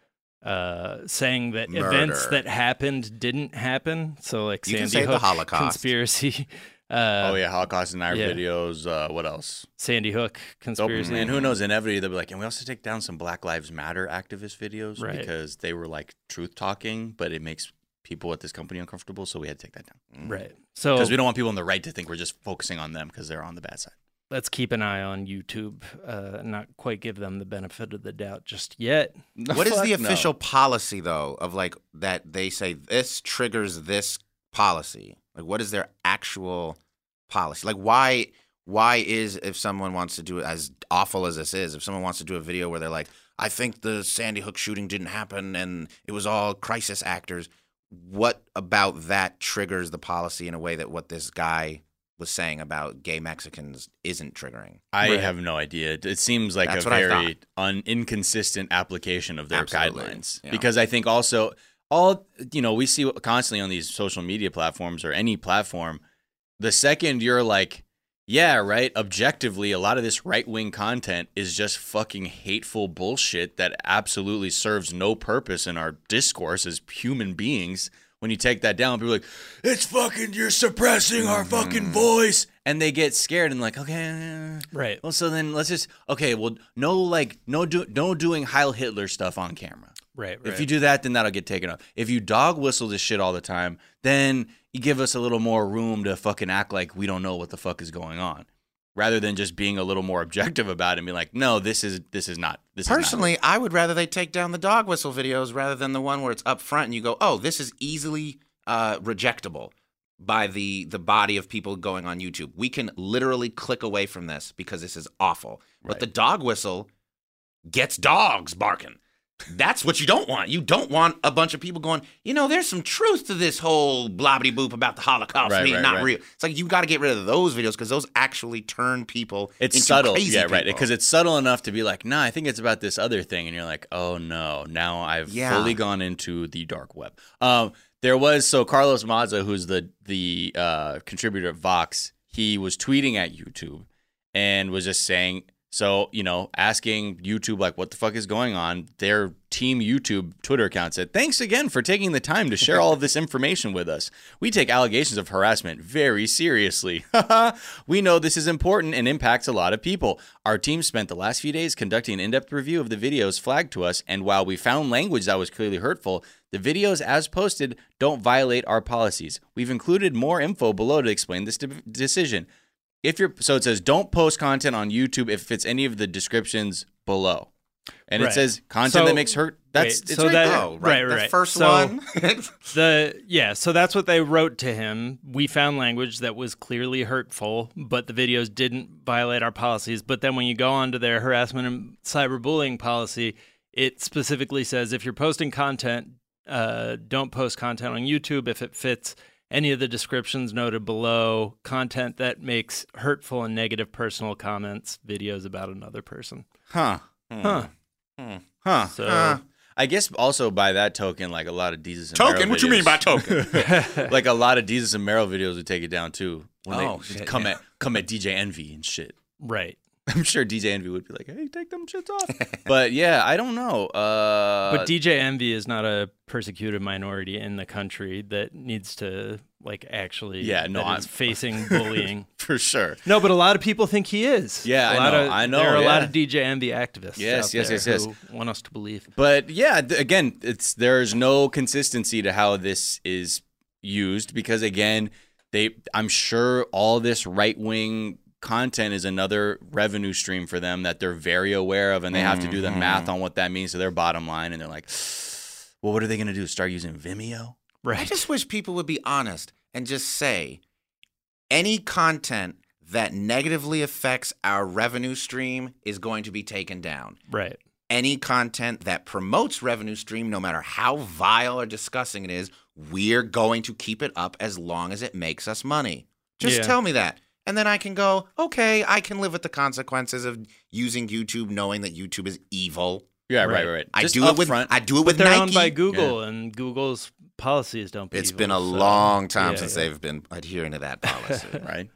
saying that murder. Events that happened didn't happen. So like you Sandy Hook the Holocaust conspiracy. Holocaust in our videos. What else? Sandy Hook conspiracy. And who knows? Inevitably they'll be like, and we also take down some Black Lives Matter activist videos because they were like truth talking, but it makes people at this company uncomfortable, so we had to take that down. Right. So because we don't want people on the right to think we're just focusing on them because they're on the bad side. Let's keep an eye on YouTube, not quite give them the benefit of the doubt just yet. What is the official policy, though, of like that they say this triggers this policy? Like, what is their actual policy? Like, why is, if someone wants to do it, as awful as this is, if someone wants to do a video where they're like, I think the Sandy Hook shooting didn't happen and it was all crisis actors, what about that triggers the policy in a way that what this guy was saying about gay Mexicans isn't triggering? I have no idea. It seems like a very inconsistent application of their guidelines. Yeah. Because I think also we see constantly on these social media platforms or any platform, the second you're like, yeah, right, objectively, a lot of this right-wing content is just fucking hateful bullshit that absolutely serves no purpose in our discourse as human beings. When you take that down, people are like, it's fucking, you're suppressing our fucking voice. And they get scared and like, okay. Right. Well, so then let's just, no doing Heil Hitler stuff on camera. Right. If you do that, then that'll get taken off. If you dog whistle this shit all the time, then you give us a little more room to fucking act like we don't know what the fuck is going on. Rather than just being a little more objective about it and be like, no, this is not. Personally, I would rather they take down the dog whistle videos rather than the one where it's up front and you go, oh, this is easily rejectable by the body of people going on YouTube. We can literally click away from this because this is awful. Right. But the dog whistle gets dogs barking. That's what you don't want. You don't want a bunch of people going, there's some truth to this whole blobbity-boop about the Holocaust being not real. It's like you got to get rid of those videos because those actually turn people into subtle. Crazy people. Because it's subtle enough to be like, nah, I think it's about this other thing. And you're like, oh, no, now I've fully gone into the dark web. So Carlos Maza, who's the contributor at Vox, he was tweeting at YouTube and was just saying, asking YouTube, like, what the fuck is going on? Their Team YouTube Twitter account said, thanks again for taking the time to share all of this information with us. We take allegations of harassment very seriously. We know this is important and impacts a lot of people. Our team spent the last few days conducting an in-depth review of the videos flagged to us, and while we found language that was clearly hurtful, The videos as posted don't violate our policies. We've included more info below to explain this decision. So it says don't post content on YouTube if it fits any of the descriptions below. And it says content that makes hurt. That's it's right there. The first one. So that's what they wrote to him. We found language that was clearly hurtful, but the videos didn't violate our policies. But then when you go on to their harassment and cyberbullying policy, it specifically says if you're posting content, don't post content on YouTube if it fits any of the descriptions noted below, content that makes hurtful and negative personal comments, videos about another person. So I guess also by that token, like a lot of Jesus and Mero Token? What videos, you mean by token? Like a lot of Jesus and Mero videos would take it down too. When shit, come at DJ Envy and shit. Right. I'm sure DJ Envy would be like, hey, take them shits off. But yeah, I don't know. But DJ Envy is not a persecuted minority in the country that needs to actually is facing bullying. For sure. No, but a lot of people think he is. Yeah, I know. There are a lot of DJ Envy activists Yes. who want us to believe. But yeah, again, there's no consistency to how this is used because again, I'm sure all this right-wing content is another revenue stream for them that they're very aware of, and they have to do the math on what that means to their bottom line. And they're like, well, what are they going to do? Start using Vimeo? Right. I just wish people would be honest and just say any content that negatively affects our revenue stream is going to be taken down. Right. Any content that promotes revenue stream, no matter how vile or disgusting it is, we're going to keep it up as long as it makes us money. Just tell me that. And then I can go, okay, I can live with the consequences of using YouTube, knowing that YouTube is evil. Yeah, right. I Just do it with they're Nike. owned by Google, and Google's policies don't be It's evil, been a long time since they've been adhering to that policy, right?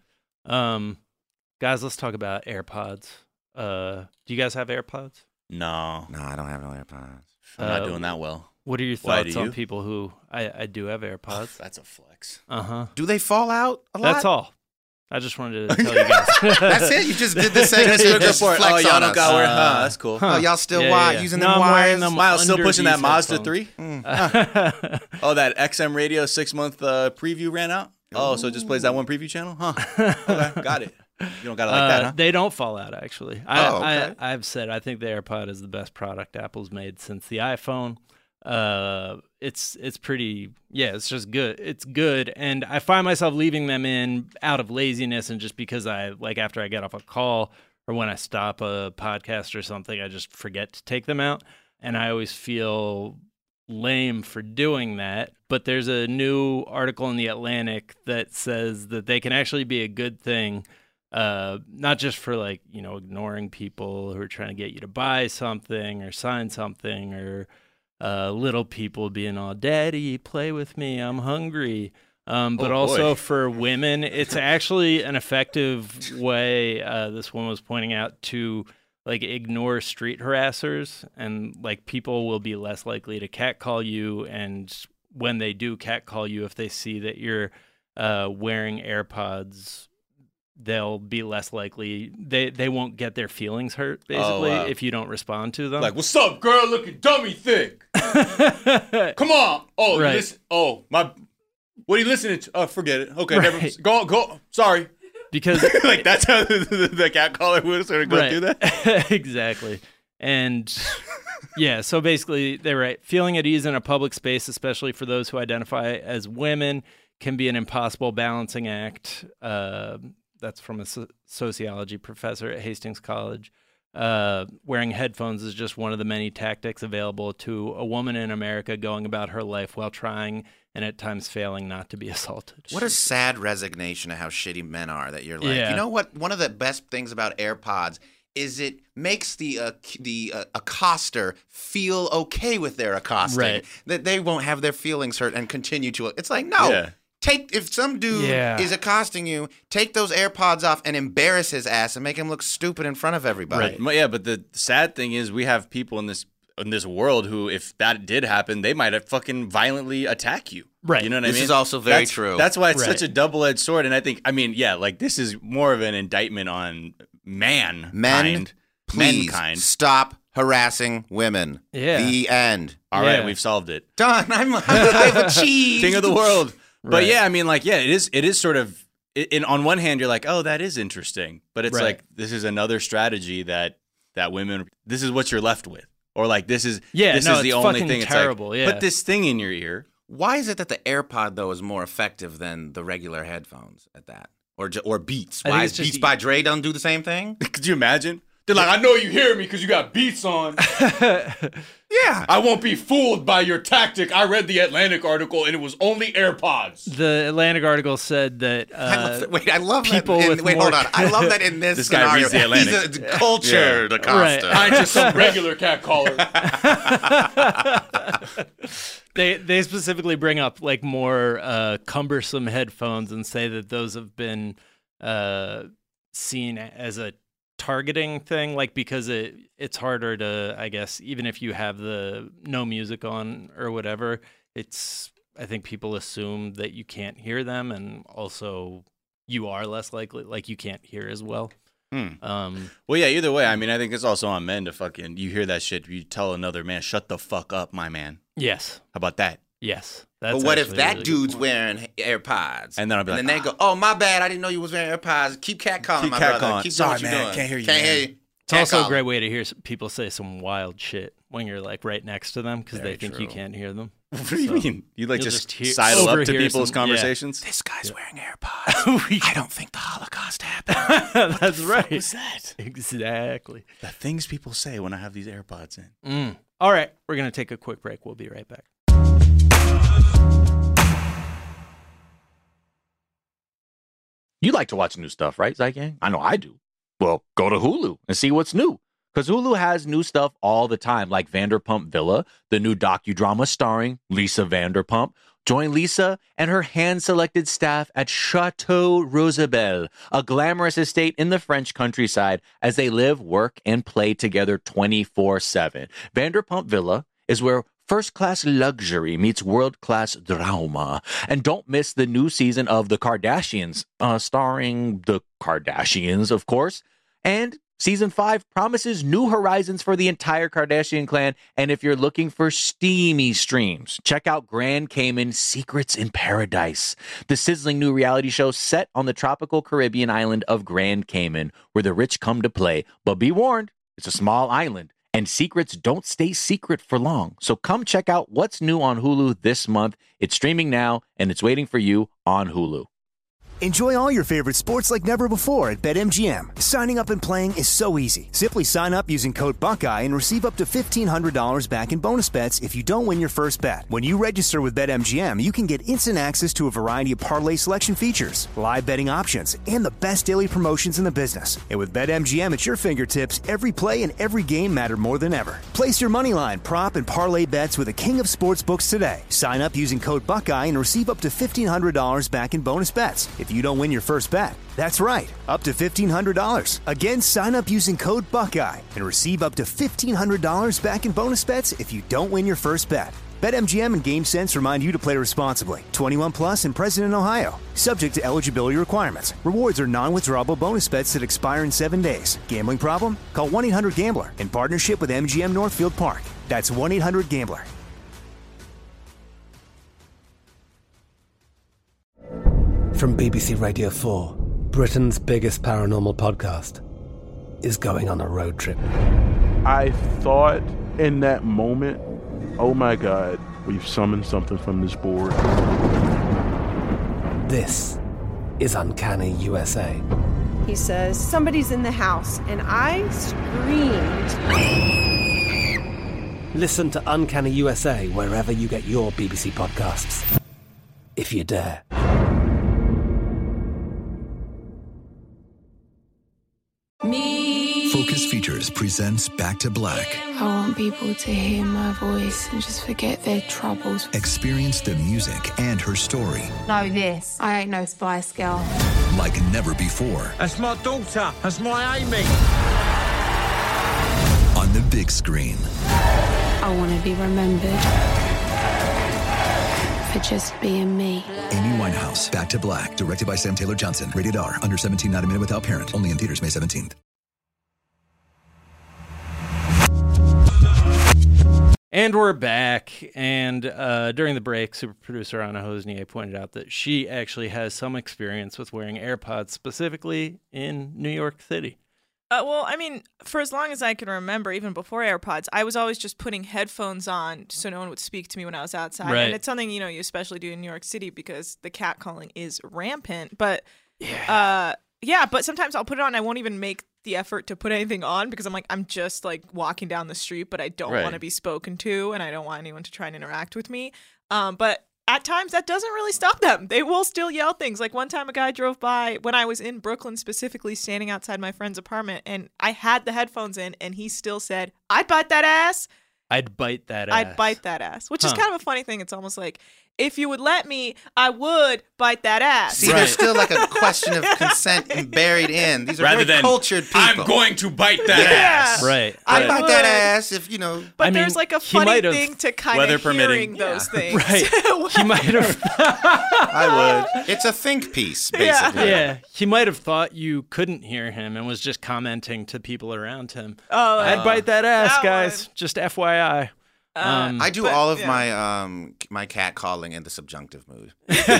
Guys, let's talk about AirPods. Do you guys have AirPods? No, I don't have no AirPods. I'm not doing that well. What are your thoughts on people who I do have AirPods? That's a flex. Do they fall out a lot? That's all. I just wanted to tell you guys. That's it? You just did the segment to just flex on y'all don't us. got that's cool. Oh, y'all still using them I'm wires? wearing them Miles still pushing that Mazda headphones. 3? Oh, that XM Radio 6-month preview ran out? Oh, so it just plays that one preview channel? Okay, got it. You don't got it like that, huh? They don't fall out, actually. Okay. I've said I think the AirPod is the best product Apple's made since the iPhone. It's pretty, it's just good. It's good. And I find myself leaving them in out of laziness and just because after I get off a call or when I stop a podcast or something, I just forget to take them out. And I always feel lame for doing that. But there's a new article in The Atlantic that says that they can actually be a good thing. Not just for ignoring people who are trying to get you to buy something or sign something or little people being all, Daddy, play with me, I'm hungry. But also for women, it's actually an effective way, this woman was pointing out, to ignore street harassers, and people will be less likely to catcall you, and when they do catcall you, if they see that you're wearing AirPods, they'll be less likely. They won't get their feelings hurt, basically, if you don't respond to them. What's up, girl? Looking dummy thick. Come on. Oh, right. Listen. Oh, my. What are you listening to? Oh, forget it. Okay, never. Go. Sorry. Because that's how the cat caller would sort of go do that. Exactly. And so basically, they're right. Feeling at ease in a public space, especially for those who identify as women, can be an impossible balancing act. That's from a sociology professor at Hastings College. Wearing headphones is just one of the many tactics available to a woman in America going about her life while trying and at times failing not to be assaulted. What a sad resignation of how shitty men are that you're you know what? One of the best things about AirPods is it makes the accoster feel okay with their accosting. Right. That they won't have their feelings hurt and continue to. It's like, no. Yeah. If some dude is accosting you, take those AirPods off and embarrass his ass and make him look stupid in front of everybody. Right. Yeah, but the sad thing is we have people in this world who, if that did happen, they might have fucking violently attack you. Right. You know what I mean? This is also very true. That's why it's such a double-edged sword. And I think, this is more of an indictment on mankind. Please mankind. stop harassing women. Yeah. The end. All right, we've solved it. Done. I've achieved. King of the world. But Right. yeah, I mean, like, yeah, it is sort of. On one hand, you're like, oh, that is interesting, but it's Right. like this is another strategy that women. This is what you're left with, or like this is the it's only fucking thing. terrible. It's like, put this thing in your ear. Why is it that the AirPod, though, is more effective than the regular headphones at that? Or Beats? I think Why it's is just Beats by Dre don't do the same thing? Could you imagine? They're like, I know you hear me because you got Beats on. Yeah. I won't be fooled by your tactic. I read the Atlantic article and it was only AirPods. The Atlantic article said that. I love people that. with Wait, more... hold on. I love that in this, This guy scenario, reads the Atlantic. he's a cultured Acosta. Right. I ain't just some regular cat caller. They specifically bring up like more cumbersome headphones and say that those have been seen as a targeting thing, like because it's harder to, I guess, even if you have the no music on or whatever, I think people assume that you can't hear them, and also you are less likely, like you can't hear as well. Well, yeah, either way, I mean, I think it's also on men to fucking, you hear that shit, you tell another man, shut the fuck up, my man. Yes. How about that? Yes. But what if that dude's wearing AirPods? And then I'll be like, and then they go, oh, my bad. I didn't know you was wearing AirPods. Keep catcalling, my brother. Keep doing what you're doing. Can't hear you, Can't man. hear you. It's also a great way to hear people say some wild shit when you're like right next to them because they think you can't hear them. What do you mean? You like You'll just hear- sidle up to overhear people's some- conversations? This guy's wearing AirPods. I don't think the Holocaust happened. That's right. What was that? Exactly. The things people say when I have these AirPods in. All right. We're going to take a quick break. We'll be right back. You like to watch new stuff, right, Zygang? I know I do. Well, go to Hulu and see what's new. Because Hulu has new stuff all the time, like Vanderpump Villa, the new docudrama starring Lisa Vanderpump. Join Lisa and her hand-selected staff at Chateau Rosabelle, a glamorous estate in the French countryside, as they live, work, and play together 24/7. Vanderpump Villa is where first-class luxury meets world-class drama. And don't miss the new season of The Kardashians, starring the Kardashians, of course. And Season 5 promises new horizons for the entire Kardashian clan. And if you're looking for steamy streams, check out Grand Cayman Secrets in Paradise, the sizzling new reality show set on the tropical Caribbean island of Grand Cayman, where the rich come to play. But be warned, it's a small island, and secrets don't stay secret for long. So come check out what's new on Hulu this month. It's streaming now, and it's waiting for you on Hulu. Enjoy all your favorite sports like never before at BetMGM. Signing up and playing is so easy. Simply sign up using code Buckeye and receive up to $1,500 back in bonus bets if you don't win your first bet. When you register with BetMGM, you can get instant access to a variety of parlay selection features, live betting options, and the best daily promotions in the business. And with BetMGM at your fingertips, every play and every game matter more than ever. Place your moneyline, prop, and parlay bets with the king of sportsbooks today. Sign up using code Buckeye and receive up to $1,500 back in bonus bets if you don't win your first bet. That's right, up to $1,500. Again, sign up using code Buckeye and receive up to $1,500 back in bonus bets if you don't win your first bet. BetMGM and GameSense remind you to play responsibly. 21 plus and present in Ohio. Subject to eligibility requirements. Rewards are non-withdrawable bonus bets that expire in 7 days. Gambling problem? Call 1-800-GAMBLER in partnership with MGM Northfield Park. That's 1-800-GAMBLER. From BBC Radio 4, Britain's biggest paranormal podcast is going on a road trip. I thought in that moment, oh my God, we've summoned something from this board. This is Uncanny USA. He says, somebody's in the house, and I screamed. Listen to Uncanny USA wherever you get your BBC podcasts, if you dare. Focus Features presents Back to Black. I want people to hear my voice and just forget their troubles. Experience the music and her story Know this, I ain't no Spice Girl. like never before. That's my daughter. That's my Amy. On the big screen. I want to be remembered for just being me. Amy Winehouse, Back to Black, directed by Sam Taylor Johnson. Rated R, under 17, not a minute without parent. Only in theaters May 17th. And we're back. And during the break, super producer Anna Hosnier pointed out that she actually has some experience with wearing AirPods, specifically in New York City. Well, I mean, for as long as I can remember, even before AirPods, I was always just putting headphones on so no one would speak to me when I was outside. Right. And it's something, you especially do in New York City because the catcalling is rampant. But but sometimes I'll put it on and I won't even make the effort to put anything on because I'm just like walking down the street, but I don't want to be spoken to and I don't want anyone to try and interact with me. But at times that doesn't really stop them. They will still yell things. Like one time a guy drove by when I was in Brooklyn, specifically standing outside my friend's apartment, and I had the headphones in and he still said, "I'd bite that ass." I'd bite that ass. I'd bite that ass, which is kind of a funny thing. It's almost like, if you would let me, I would bite that ass. See, there's still like a question of consent buried in. These are Rather very than, cultured people. I'm going to bite that ass. Right. I'd bite that ass if, But there's like a funny thing to kind of hearing those things. Right. He might have. I would. It's a think piece, basically. Yeah. He might have thought you couldn't hear him and was just commenting to people around him. Oh, I'd bite that ass, guys. Just FYI. I do all of my cat calling in the subjunctive mood.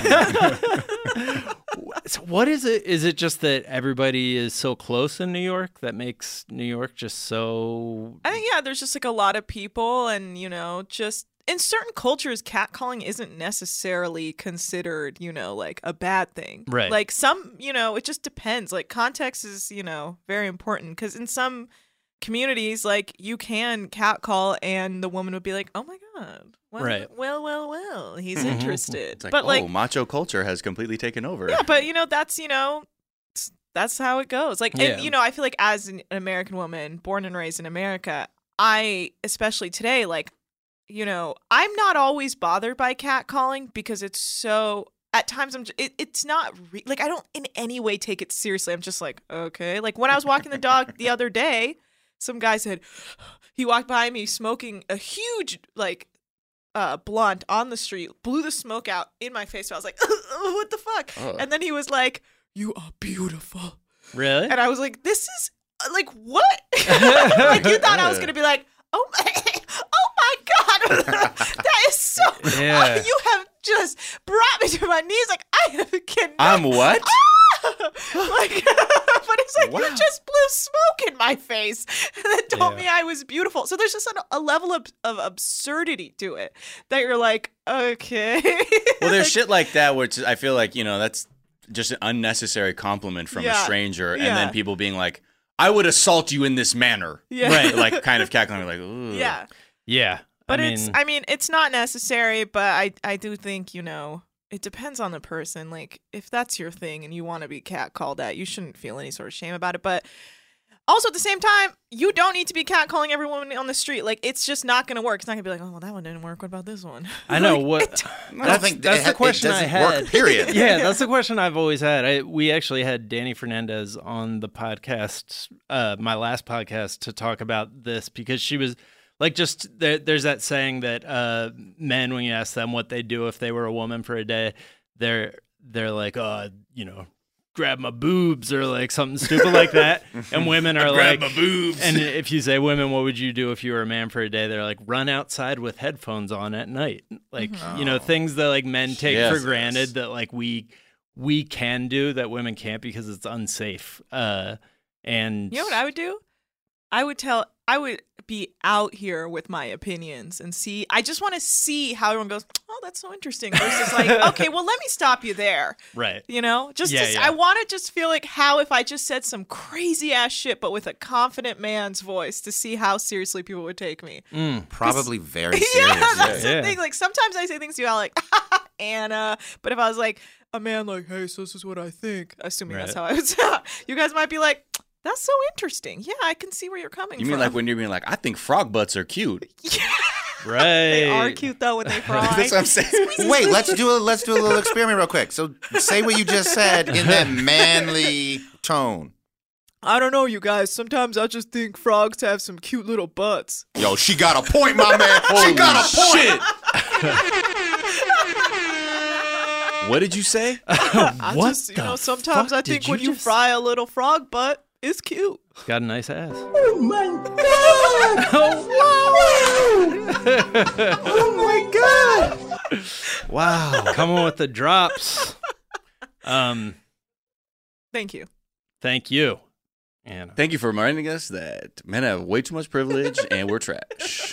So what is it? Is it just that everybody is so close in New York that makes New York just so... I think, there's just like a lot of people and, just in certain cultures, catcalling isn't necessarily considered, like a bad thing. Right. Like some, it just depends. Like context is, very important because in some communities, like you can catcall and the woman would be like, "Oh my God, well, he's interested." It's but macho culture has completely taken over. Yeah, but that's how it goes. Like, and, I feel like as an American woman born and raised in America, I, especially today, like, I'm not always bothered by catcalling because it's so. At times, it's not like I don't in any way take it seriously. I'm just like, okay. Like when I was walking the dog the other day. Some guy said, he walked by me smoking a huge, blunt on the street, blew the smoke out in my face. So I was like, what the fuck? And then he was like, "You are beautiful." Really? And I was like, this is, like, what? Like, you thought I was going to be like, oh my God. That is so, you have just brought me to my knees. Like, I cannot. I'm what? Like, but it's like, you just blew smoke in my face and then told me I was beautiful. So there's just a level of absurdity to it that you're like, okay. Well, there's shit like that, which I feel like, that's just an unnecessary compliment from a stranger. And then people being like, "I would assault you in this manner." Yeah. Right. Like kind of cackling, like, ooh. Yeah. Yeah. But it's not necessary, but I do think, it depends on the person. Like, if that's your thing and you want to be catcalled at, you shouldn't feel any sort of shame about it. But also at the same time, you don't need to be catcalling every woman on the street. Like, it's just not going to work. It's not going to be like, "Oh, well, that one didn't work. What about this one?" I know. Like, That's the question I had. Work, period. Yeah, that's the question I've always had. We actually had Danny Fernandez on the podcast, my last podcast, to talk about this because she was... Like, just there's that saying that men, when you ask them what they'd do if they were a woman for a day, they're like, grab my boobs or like something stupid like that. And women are like, grab my boobs. And if you say, women, what would you do if you were a man for a day? They're like, run outside with headphones on at night. Like, things that like men take for granted that like we can do that women can't because it's unsafe. And you know what I would do? I would be out here with my opinions and see. I just want to see how everyone goes, "Oh, that's so interesting." Versus like, okay, well, let me stop you there. Right. I want to just feel like how if I just said some crazy ass shit, but with a confident man's voice to see how seriously people would take me. Probably very serious. Yeah, that's the thing. Like sometimes I say things to you, like, Anna. But if I was like a man, like, "Hey, so this is what I think," assuming that's how I would sound, you guys might be like, "That's so interesting. Yeah, I can see where you're coming from." You mean like when you're being like, "I think frog butts are cute." Yeah. Right. They are cute though when they fry. That's what I'm saying. Wait, let's do a little experiment real quick. So say what you just said in that manly tone. "I don't know, you guys. Sometimes I just think frogs have some cute little butts." Yo, she got a point, my man. She got a point. What did you say? Sometimes I think when you fry a little frog butt, is cute. It's got a nice ass. Oh my god! Oh my god! Wow. Coming with the drops. Thank you. Thank you. Anna. Thank you for reminding us that men have way too much privilege and we're trash.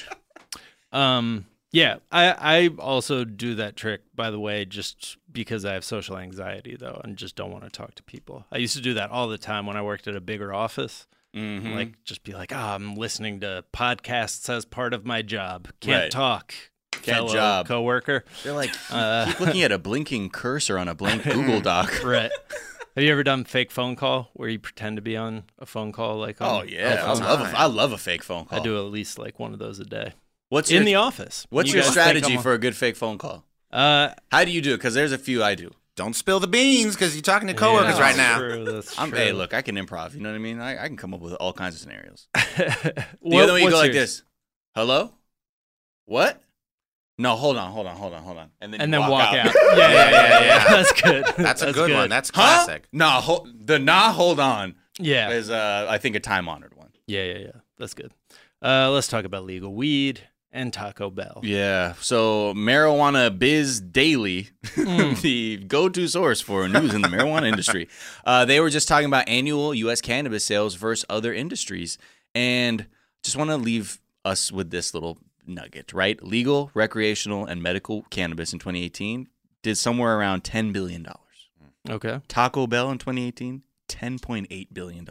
Yeah, I also do that trick, by the way, just because I have social anxiety, though, and just don't want to talk to people. I used to do that all the time when I worked at a bigger office. Mm-hmm. Like, just be like, I'm listening to podcasts as part of my job. Can't talk. Can't job. Coworker. They're like, keep looking at a blinking cursor on a blank Google Doc. Right. Have you ever done fake phone call where you pretend to be on a phone call? Like, I love a fake phone call. I do at least like one of those a day. What's in the office? What's your strategy for a good fake phone call? How do you do it? Because there's a few I do. Don't spill the beans because you're talking to coworkers right now. That's true. Hey, look, I can improv. You know what I mean? I can come up with all kinds of scenarios. The other way you go like this. Hello? What? No, hold on. And then walk out. Yeah. That's good. That's a good one. That's classic. Nah, hold on. Yeah. Is, I think, a time-honored one. Yeah. That's good. Let's talk about legal weed and Taco Bell. Yeah. So Marijuana Biz Daily, the go-to source for news in the marijuana industry, they were just talking about annual U.S. cannabis sales versus other industries. And just want to leave us with this little nugget, right? Legal, recreational, and medical cannabis in 2018 did somewhere around $10 billion. Okay. Taco Bell in 2018, $10.8 billion.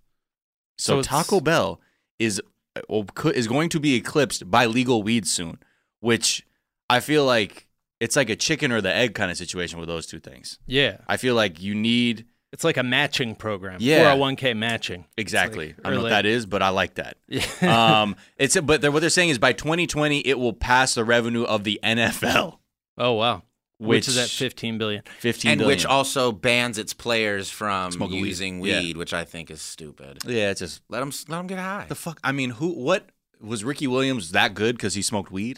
So Taco Bell is going to be eclipsed by legal weed soon, which I feel like it's like a chicken or the egg kind of situation with those two things. Yeah. I feel like you need... It's like a matching program. Yeah. 401k matching. Exactly. Like, I don't know what that is, but I like that. Yeah. But what they're saying is by 2020, it will pass the revenue of the NFL. Oh, wow. Which is at $15 billion. Which also bans its players from using weed, which I think is stupid. Yeah, it's just... Let them get high. The fuck? I mean, what... Was Ricky Williams that good because he smoked weed?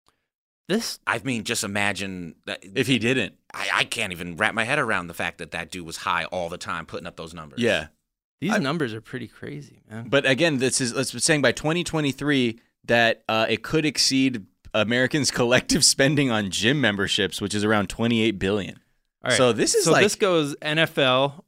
I mean, just imagine that if he didn't. I can't even wrap my head around the fact that dude was high all the time putting up those numbers. Yeah. These numbers are pretty crazy, man. But again, let's be saying by 2023 that it could exceed Americans' collective spending on gym memberships, which is around $28 billion. All right. So this goes NFL,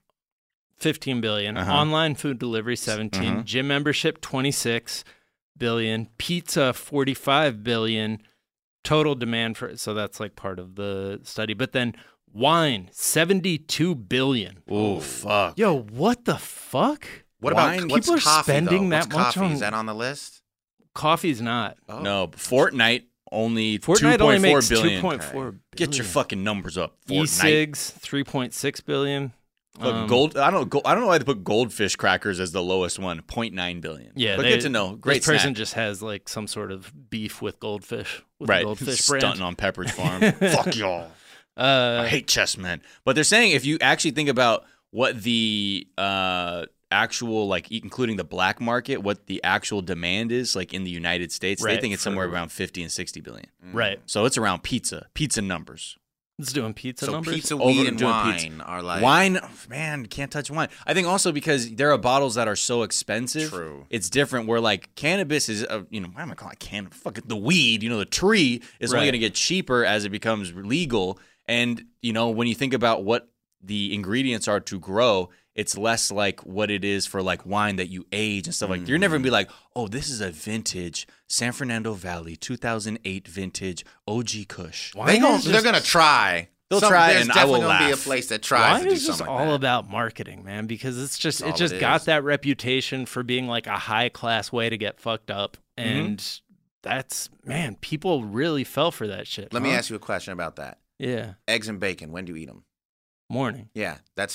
$15 billion, online food delivery, $17, gym membership, $26 billion, pizza, $45 billion. Total demand for it, so that's like part of the study. But then wine, $72 billion. Oh, fuck. Yo, what the fuck? What about people are coffee, spending though? that much on? Is that on the list? Coffee's not. Oh. No, Fortnite only $2.4 billion. $2.4 billion. Get your fucking numbers up. Fortnite. E-cigs, $3.6 billion. Gold. I don't know why they put Goldfish crackers as the lowest one. $0.9 billion. Yeah, but good to know. Great this person snack. just has like some sort of beef with Goldfish. With right, the Goldfish brand. Stunting on Pepperidge Farm. Fuck y'all. I hate chessmen. But they're saying if you actually think about what the actual, like including the black market, what the actual demand is like in the United States, they think it's somewhere around 50 and 60 billion. Right. So it's around pizza numbers. It's doing pizza numbers. Pizza, weed, and wine are like... Wine, man, can't touch wine. I think also because there are bottles that are so expensive. True. It's different where like cannabis is, why am I calling it cannabis? Fuck the weed, the tree is only going to get cheaper as it becomes legal. And, when you think about what the ingredients are to grow, it's less like what it is for like wine that you age and stuff like that. You're never going to be like, oh, this is a vintage San Fernando Valley 2008 vintage OG Kush. They're going to try. They'll try, and I will There's definitely going to be a laugh. place that tries to do Wine is just something like all that. about marketing, man, because it just it got is. that reputation for being like a high-class way to get fucked up. And that's, man, people really fell for that shit. Let me ask you a question about that. Yeah. Eggs and bacon, when do you eat them? Morning. Yeah,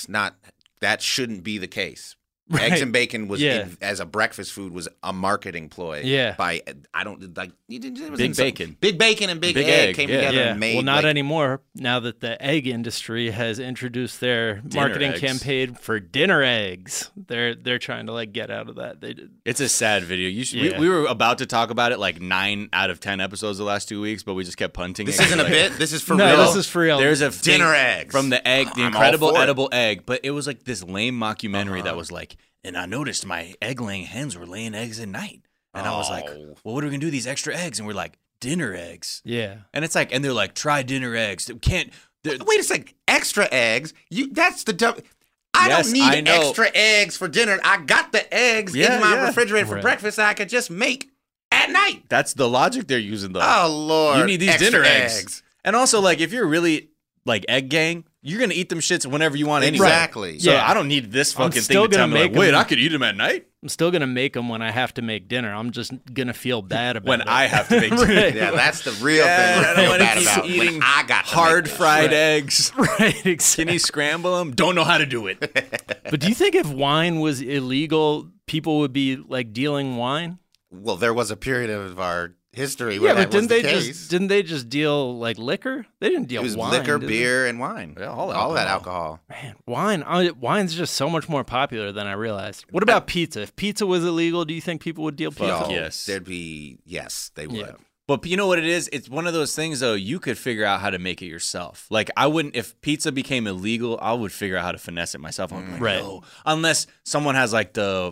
that shouldn't be the case. Right. Eggs and bacon was Yeah. as a breakfast food was a marketing ploy. Yeah. By I don't like Big Bacon. Big bacon and big Big egg egg, came yeah. together Yeah. and made Well, not like, anymore. Now that the egg industry has introduced their marketing eggs. campaign for dinner eggs, they're trying to like get out of that. They did. It's a sad video. Yeah. We were about to talk about it like 9 out of 10 episodes the last 2 weeks, but we just kept punting. This it. isn't a Like, bit. This is for No, real. this is for real. There's a Dinner thing eggs from the egg, the I'm all incredible for it. edible egg, but it was like this lame mockumentary that was like and I noticed my egg-laying hens were laying eggs at night. And I was like, well, what are we going to do with these extra eggs? And we're like, dinner eggs. Yeah. And it's like, and they're like, try dinner eggs. Wait a second. Extra eggs? That's the dumb. I don't need extra eggs for dinner. I got the eggs in my refrigerator for breakfast I could just make at night. That's the logic they're using, though. Oh, Lord. You need these dinner eggs. And also, like, if you're really, like, egg gang, you're going to eat them shits whenever you want anyway. Exactly. So I don't need this fucking thing to tell me, like, wait, I could eat them at night? I'm still going to make them when I have to make dinner. I'm just going to feel bad about it. When I have to make dinner. Yeah, that's the real thing I feel bad about. Eating I got hard-fried eggs. Right, exactly. Can you scramble them? Don't know how to do it. But do you think if wine was illegal, people would be, like, dealing wine? Well, there was a period of our history where that was the case. Didn't they just deal like liquor? They didn't deal it was wine. Liquor, beer, and wine. Yeah, all that alcohol. Man, wine's just so much more popular than I realized. What about pizza? If pizza was illegal, do you think people would deal pizza? Yes. Yes, they would. Yeah. But you know what it is? It's one of those things, though, you could figure out how to make it yourself. Like, I wouldn't, if pizza became illegal, I would figure out how to finesse it myself. I'm like, right. No. Unless someone has, like, the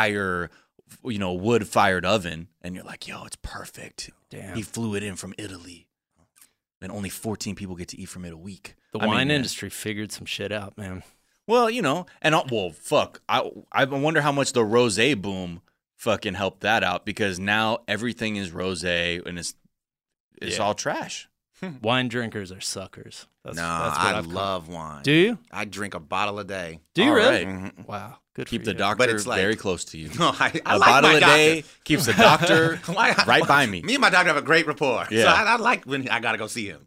wood-fired oven, and you're like, yo, it's perfect. Damn. He flew it in from Italy. And only 14 people get to eat from it a week. The wine industry figured some shit out, man. Well, fuck. I wonder how much the rosé boom fucking helped that out, because now everything is rosé and it's all trash. Wine drinkers are suckers. I love wine. Do you? I drink a bottle a day. Do you really? Mm-hmm. Wow. Good Keep for the you. doctor But it's like, very close to you. No, I a like bottle my a day keeps the doctor right by me. Me and my doctor have a great rapport. Yeah. So I like when I got to go see him.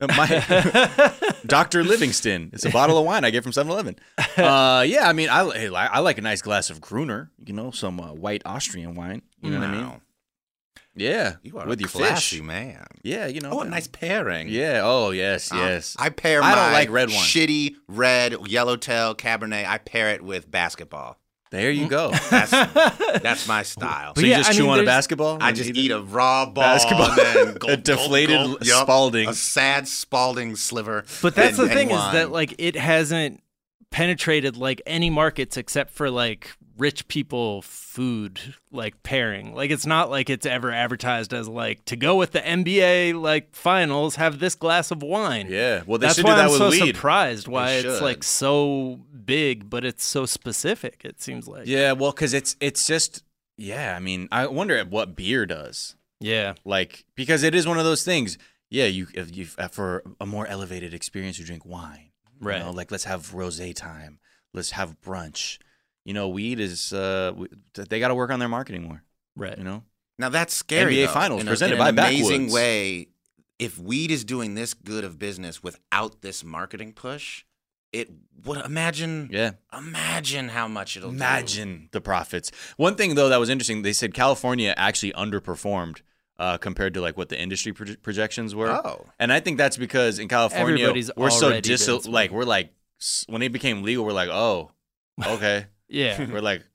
Dr. Livingston. It's a bottle of wine I get from 7-Eleven. I mean, I like a nice glass of Gruner, some white Austrian wine. You know what I mean? Yeah, you are with a your classy fish, man. Yeah, Oh, a nice pairing. Yeah. Oh, yes. I pair my I don't like red wine. Shitty red Yellowtail Cabernet. I pair it with basketball. There you go. That's my style. So you just chew on a basketball? I just eat a raw ball. Basketball. And then a deflated Spalding. A sad Spalding sliver. But that's the thing, is that like it hasn't penetrated like any markets except for like rich people food like pairing. Like it's not like it's ever advertised as like, to go with the NBA like finals, have this glass of wine. Yeah, well they that's should why do that I'm with so weed. Surprised why it's like so big, but it's so specific. It seems like. Yeah, well, because it's just I mean, I wonder at what beer does. Yeah, like because it is one of those things. Yeah, you for a more elevated experience, you drink wine. Right. Like let's have rosé time. Let's have brunch. Weed is they got to work on their marketing more. Right. Now that's scary. NBA though, Finals in presented an by amazing Backwoods. way. If weed is doing this good of business without this marketing push, it would imagine how much it'll do. The profits. One thing though that was interesting, they said California actually underperformed compared to like what the industry projections were. Oh. And I think that's because in California we're so we're like when it became legal, we're like, oh, okay. Yeah. We're like,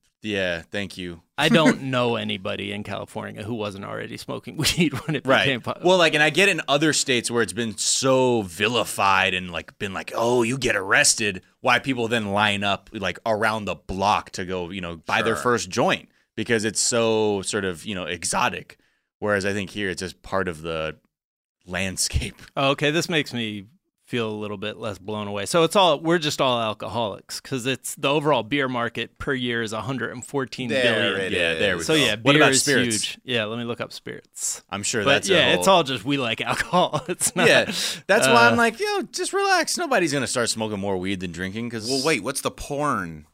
thank you. I don't know anybody in California who wasn't already smoking weed when it became popular. Well, and I get in other states where it's been so vilified and like been like, oh, you get arrested. Why people then line up like around the block to go, buy their first joint because it's so sort of, exotic. Whereas I think here it's just part of the landscape. Oh, okay, this makes me feel a little bit less blown away. So we're just all alcoholics because it's the overall beer market per year is 114 billion. There we so go. yeah, what beer about is spirits? huge. Yeah, let me look up spirits. I'm sure But that's it's all just we like alcohol. It's not. Yeah, that's why I'm like, just relax. Nobody's gonna start smoking more weed than drinking. Because Well, wait, what's the porn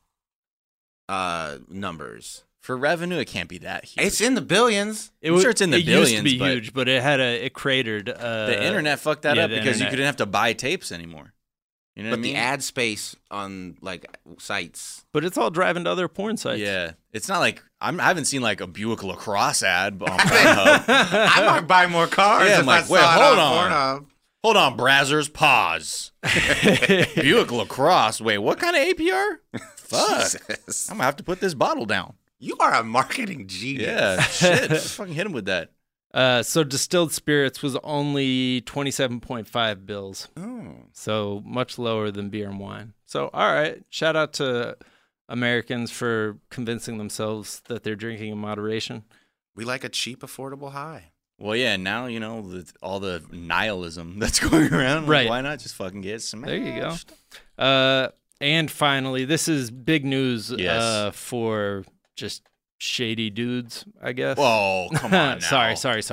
numbers? For revenue, it can't be that huge. It's in the billions. I'm sure it's in the billions. It used to be but huge, but it cratered. The internet fucked that up because you couldn't have to buy tapes anymore. You know what I mean? The ad space on like sites. But it's all driving to other porn sites. Yeah, it's not like I haven't seen like a Buick LaCrosse ad on Pornhub. I might buy more cars. Yeah, if I'm like, I saw wait, it hold on. on. Pornhub. Hold on, Brazzers, pause. Buick LaCrosse. Wait, what kind of APR? Fuck. Jesus. I'm gonna have to put this bottle down. You are a marketing genius. Yeah, shit. Let's fucking hit him with that. So distilled spirits was only 27.5 bills. Oh. So much lower than beer and wine. So, all right. Shout out to Americans for convincing themselves that they're drinking in moderation. We like a cheap, affordable high. Well, yeah, now, you know, all the nihilism that's going around. Right. Why not just fucking get smashed? There you go. And finally, this is big news for just shady dudes, I guess. Whoa, come on now. Sorry.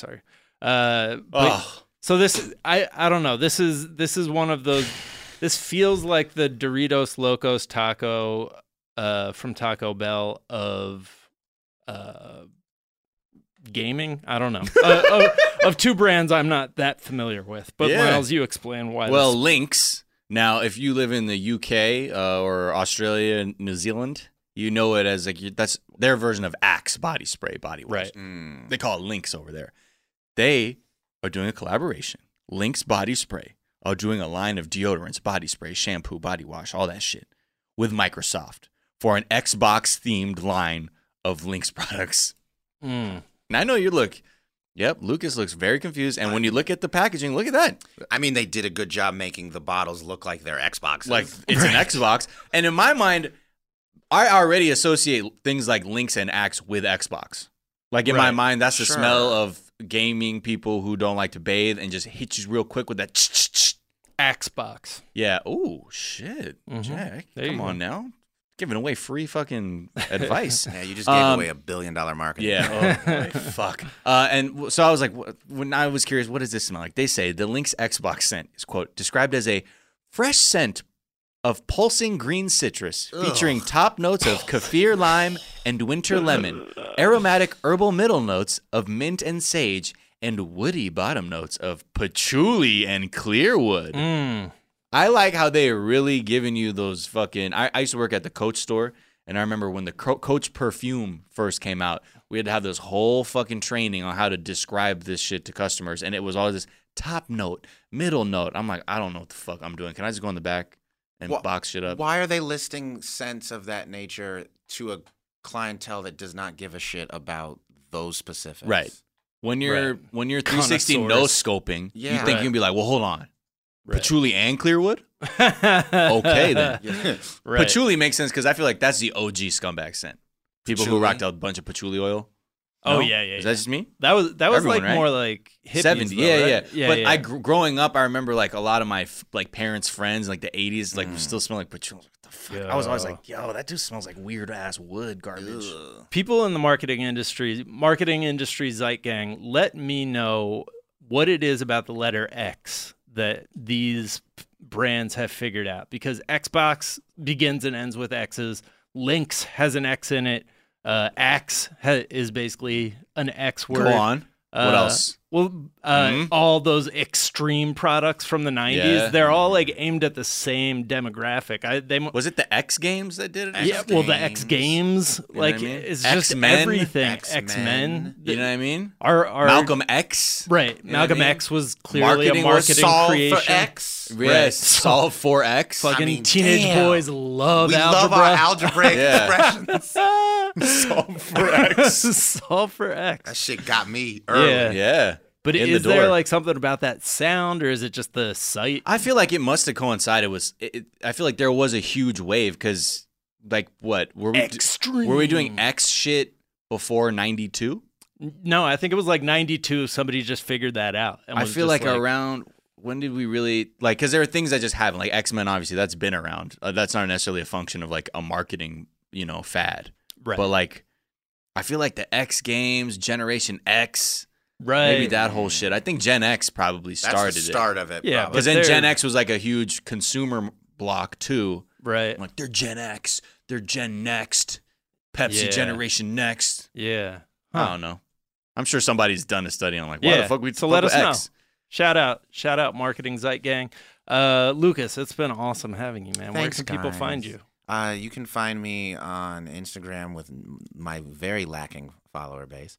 So this, I don't know. This is one of those. This feels like the Doritos Locos Taco from Taco Bell of gaming. I don't know. Of two brands I'm not that familiar with. But Miles, you explain why. Well, Lynx. Now, if you live in the UK or Australia, New Zealand, you know it as like that's their version of Axe body spray, body wash. Right. They call it Lynx over there. They are doing a collaboration. Lynx body spray are doing a line of deodorants, body spray, shampoo, body wash, all that shit with Microsoft for an Xbox themed line of Lynx products. And I know you look. Yep, Lucas looks very confused. And when you look at the packaging, look at that. I mean, they did a good job making the bottles look like they're Xboxes. Like it's an Xbox. And in my mind, I already associate things like Lynx and Axe with Xbox. Like in my mind, that's the smell of gaming people who don't like to bathe and just hit you real quick with that Xbox. Yeah. Oh, shit. Jack, come on now. Giving away free fucking advice. Yeah, you just gave away $1 billion marketing. Yeah. Oh, boy, fuck. And so I was like, when I was curious, what does this smell like? They say the Lynx Xbox scent is, quote, described as a fresh scent of pulsing green citrus featuring top notes of kaffir lime and winter lemon, aromatic herbal middle notes of mint and sage, and woody bottom notes of patchouli and clearwood. I like how they are really giving you those fucking... I used to work at the Coach store, and I remember when the Coach perfume first came out, we had to have this whole fucking training on how to describe this shit to customers, and it was all this top note, middle note. I'm like, I don't know what the fuck I'm doing. Can I just go in the back and box shit up? Why are they listing scents of that nature to a clientele that does not give a shit about those specifics? Right. When you're 360 no-scoping, you think you can be like, well, hold on. Patchouli and Clearwood? Okay, then. Patchouli makes sense because I feel like that's the OG scumbag scent. People who rocked out a bunch of patchouli oil. Oh, no? yeah. Is that just me? That was Everyone, like more like hippies. 70s, though, right? But growing up, I remember like a lot of my like parents' friends, like the 80s, like still smell like patchouli. What the fuck? I was always like, yo, that just smells like weird ass wood garbage. People in the marketing industry Zeitgang, let me know what it is about the letter X that these brands have figured out, because Xbox begins and ends with X's. Lynx has an X in it. Axe is basically an X word. Go on. What else? Well, all those extreme products from the 90s, they're all like aimed at the same demographic. Was it the X Games that did it? Yeah, well, the X Games, like, it's just everything. X-Men. You know what I mean? Our Malcolm X. Right. Malcolm X was clearly a marketing creation. For X. Yes, Solve for X. Fucking teenage boys love algebra. We love our algebraic expressions. Solve for X. Solve for X. That shit got me early. Yeah. But is there like something about that sound, or is it just the sight? I feel like it must have coincided with. I feel like there was a huge wave because, like, what were we doing X shit before 92? No, I think it was like 92. Somebody just figured that out. I feel like around when did we really like? Because there are things that just happen. Like X-Men, obviously, that's been around. That's not necessarily a function of like a marketing, fad. Right. But like, I feel like the X Games, Generation X. Right. Maybe that whole shit. I think Gen X probably started That's the start of it. Yeah. Because then Gen X was like a huge consumer block too. Right. I'm like, they're Gen X. They're Gen Next. Pepsi Generation Next. Yeah. I don't know. I'm sure somebody's done a study on like, why the fuck we so let us know. X? Shout out Marketing Zeitgang. Lucas, it's been awesome having you, man. Thanks, Where can people find you? You can find me on Instagram with my very lacking follower base.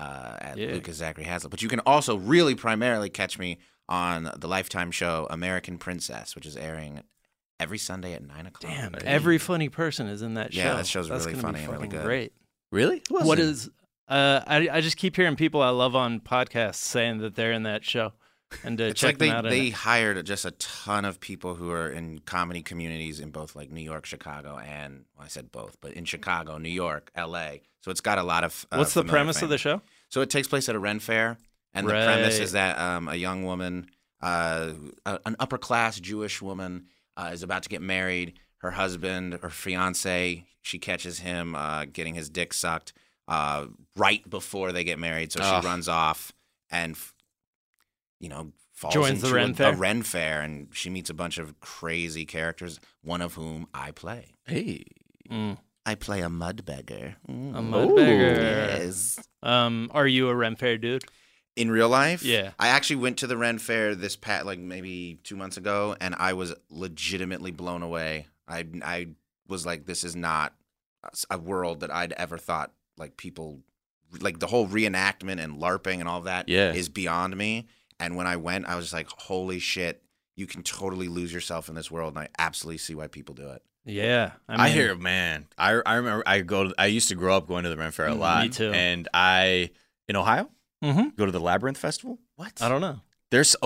At Lucas Zachary Haslett. But you can also really primarily catch me on the Lifetime show American Princess, which is airing every Sunday at 9 o'clock. Damn, every funny person is in that show. Yeah, that show's That's really funny and really good. Great. Really? What is... I just keep hearing people I love on podcasts saying that they're in that show. and it's check like them out. They hired just a ton of people who are in comedy communities in both like New York, Chicago, and I said both, but in Chicago, New York, L.A. So it's got a lot of. What's the premise of the show? So it takes place at a Ren Fair, and the premise is that a young woman, an upper class Jewish woman, is about to get married. Her husband or fiance, she catches him getting his dick sucked right before they get married. So she runs off and, falls joins into a Ren Fair, and she meets a bunch of crazy characters, one of whom I play. Hey. I play a mud beggar. A mud beggar. Yes. Are you a Ren Fair dude? In real life? Yeah. I actually went to the Ren Fair maybe 2 months ago, and I was legitimately blown away. I was like, this is not a world that I'd ever thought, like, people, like, the whole reenactment and LARPing and all that is beyond me. And when I went, I was just like, holy shit, you can totally lose yourself in this world, and I absolutely see why people do it. Yeah. I hear, man, I remember I used to grow up going to the Ren Fair a lot. Me too. And in Ohio, go to the Labyrinth Festival. What? I don't know. This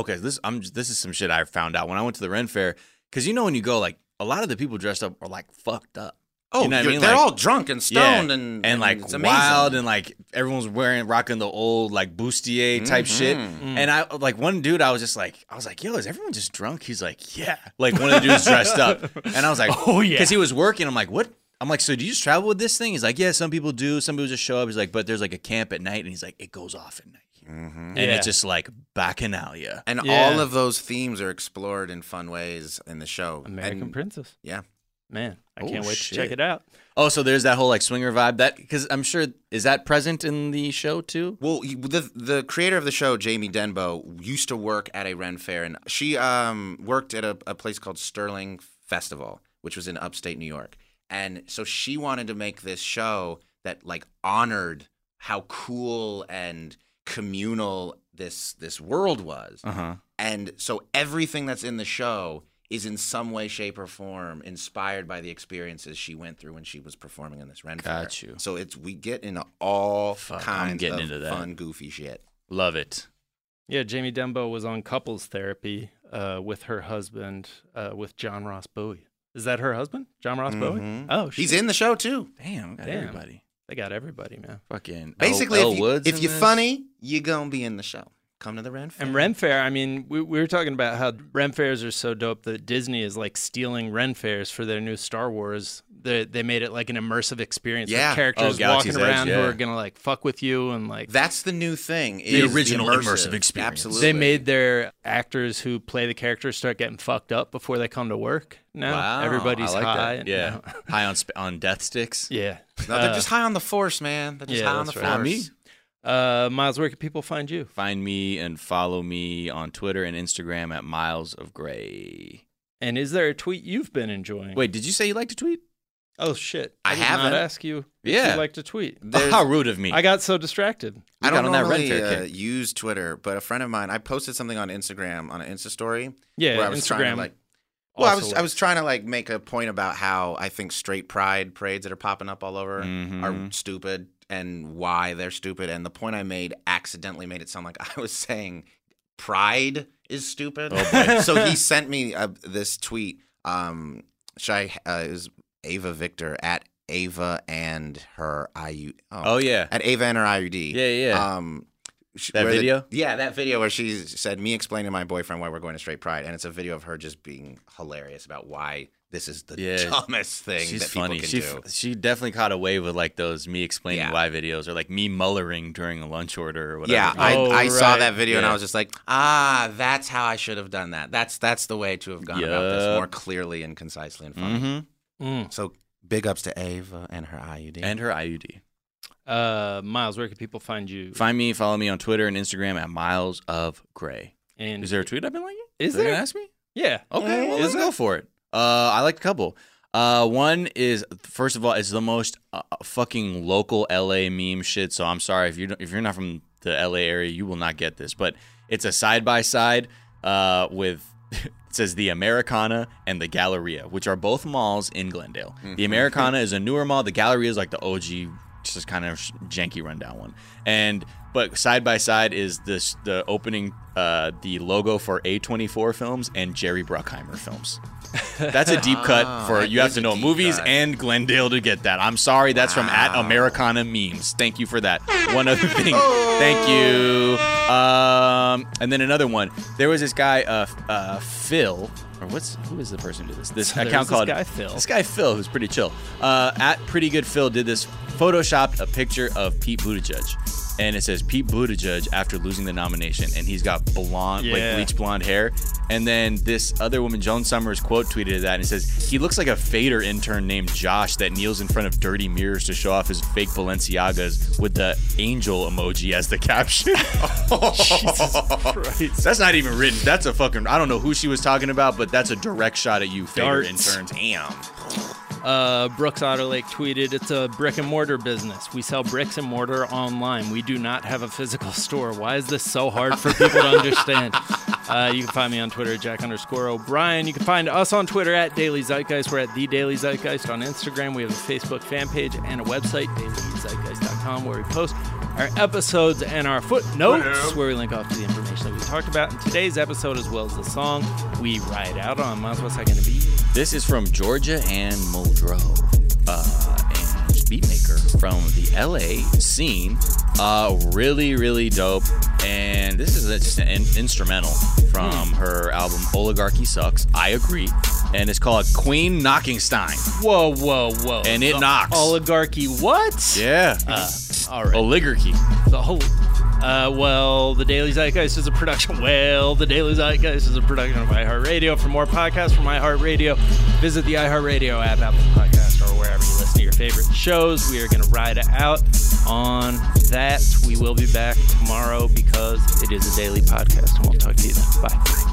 is some shit I found out when I went to the Ren Fair, because when you go, like, a lot of the people dressed up are like fucked up. Oh, you know what I mean? They're like, all drunk and stoned and like it's wild, and like everyone's rocking the old like bustier type shit. And I like one dude, I was like, yo, is everyone just drunk? He's like, yeah. Like one of the dudes dressed up, and I was like, oh yeah, because he was working. I'm like, what? I'm like, so do you just travel with this thing? He's like, yeah, some people do. Some people just show up. He's like, but there's like a camp at night, and he's like, it goes off at night. And it's just like Bacchanalia. And all of those themes are explored in fun ways in the show. American Princess. Yeah. Man, I can't wait to check it out. Oh, so there's that whole like swinger vibe, because I'm sure, is that present in the show too? Well, the creator of the show, Jamie Denbo, used to work at a Ren Fair, and she worked at a place called Sterling Festival, which was in upstate New York. And so she wanted to make this show that like honored how cool and communal this world was. And so everything that's in the show is in some way, shape, or form inspired by the experiences she went through when she was performing in this Ren Fair. Got you. So we get into all kinds of into that. fun, goofy shit. Love it. Yeah, Jamie Denbo was on couples therapy with her husband, with John Ross Bowie. Is that her husband, John Ross Bowie? Oh, shit. He's in the show too. Damn, everybody. They got everybody, man. Fucking basically, if you're this? funny, you're gonna be in the show. Come to the Ren Fair. And Ren Fair, I mean, we were talking about how Ren Fairs are so dope that Disney is like stealing Ren Fairs for their new Star Wars. They made it like an immersive experience with characters walking around who are going to like fuck with you and like. That's the new thing. The original immersive experience. Absolutely. They made their actors who play the characters start getting fucked up before they come to work. Now everybody's high. Yeah. High on death sticks. Yeah. No, they're just high on the Force, man. They're just high on the Force. Not me. Miles, where can people find you? Find me and follow me on Twitter and Instagram at Miles of Gray. And is there a tweet you've been enjoying? Wait, did you say you like to tweet? Oh shit! I haven't. Did not ask you if you like to tweet. How rude of me! I got so distracted. I don't normally use Twitter, but a friend of mine, I posted something on Instagram on an Insta story. Yeah, where I was Instagram. Trying to, like, well, I was trying to like make a point about how I think straight pride parades that are popping up all over are stupid. And why they're stupid. And the point I made accidentally made it sound like I was saying pride is stupid. Oh, so he sent me this tweet. Is Ava Victor at Ava and her IUD. Oh, yeah. At Ava and her IUD. Yeah. That video? That video where she said, me explaining to my boyfriend why we're going to straight pride. And it's a video of her just being hilarious about why this is the dumbest thing that people can do. She definitely caught a wave with like those me explaining why videos or like me mullering during a lunch order or whatever. Yeah, I saw that video and I was just like, that's how I should have done that. That's the way to have gone about this more clearly and concisely and funny. So big ups to Ava and her IUD. And her IUD. Miles, where can people find you? Follow me on Twitter and Instagram at Miles of Gray. And is there a tweet I've been liking? Is there? Gonna ask me? Yeah. Okay, well, let's go for it. I like a couple. One is, first of all, it's the most fucking local LA meme shit. So I'm sorry if you're not from the LA area, you will not get this. But it's a side by side with it says the Americana and the Galleria, which are both malls in Glendale. The Americana is a newer mall. The Galleria is like the OG just this kind of janky rundown one. But side by side is the opening, the logo for A24 films and Jerry Bruckheimer films. That's a deep cut for you have to know movies and Glendale to get that. I'm sorry, that's from @Americana Memes. Thank you for that. One other thing, thank you. And then another one. There was this guy, Phil. Or who is the person who did this? This account called this guy Phil, who's pretty chill. Pretty Good Phil did this, photoshopped a picture of Pete Buttigieg, and it says Pete Buttigieg after losing the nomination, and he's got blonde, like bleach blonde hair. And then this other woman, Joan Summers, quote tweeted that and it says, he looks like a Fader intern named Josh that kneels in front of dirty mirrors to show off his fake Balenciagas with the angel emoji as the caption. Jesus Christ. That's not even written. That's a fucking, I don't know who she was talking about, but that's a direct shot at you, Fader interns. Damn. Brooks Otterlake tweeted, it's a brick and mortar business. We sell bricks and mortar online. We do not have a physical store. Why is this so hard for people to understand? You can find me on Twitter at Jack_O'Brien. You can find us on Twitter at Daily Zeitgeist. We're at The Daily Zeitgeist on Instagram. We have a Facebook fan page and a website, dailyzeitgeist.com, where we post our episodes and our footnotes, where we link off to the information that we talked about in today's episode, as well as the song we ride out on. Miles, what's that going to be? This is from Georgia and Muldrow, and beatmaker from the LA scene. Really, really dope. And this is just an instrumental from her album Oligarchy Sucks. I agree. And it's called Queen Knockingstein. Whoa, whoa, whoa. And it knocks. Oligarchy what? Yeah. All right. Oligarchy. The whole... The Daily Zeitgeist is a production. The Daily Zeitgeist is a production of iHeartRadio. For more podcasts from iHeartRadio, visit the iHeartRadio app, Apple Podcast, or wherever you listen to your favorite shows. We are going to ride out on that. We will be back tomorrow because it is a daily podcast, and we'll talk to you then. Bye.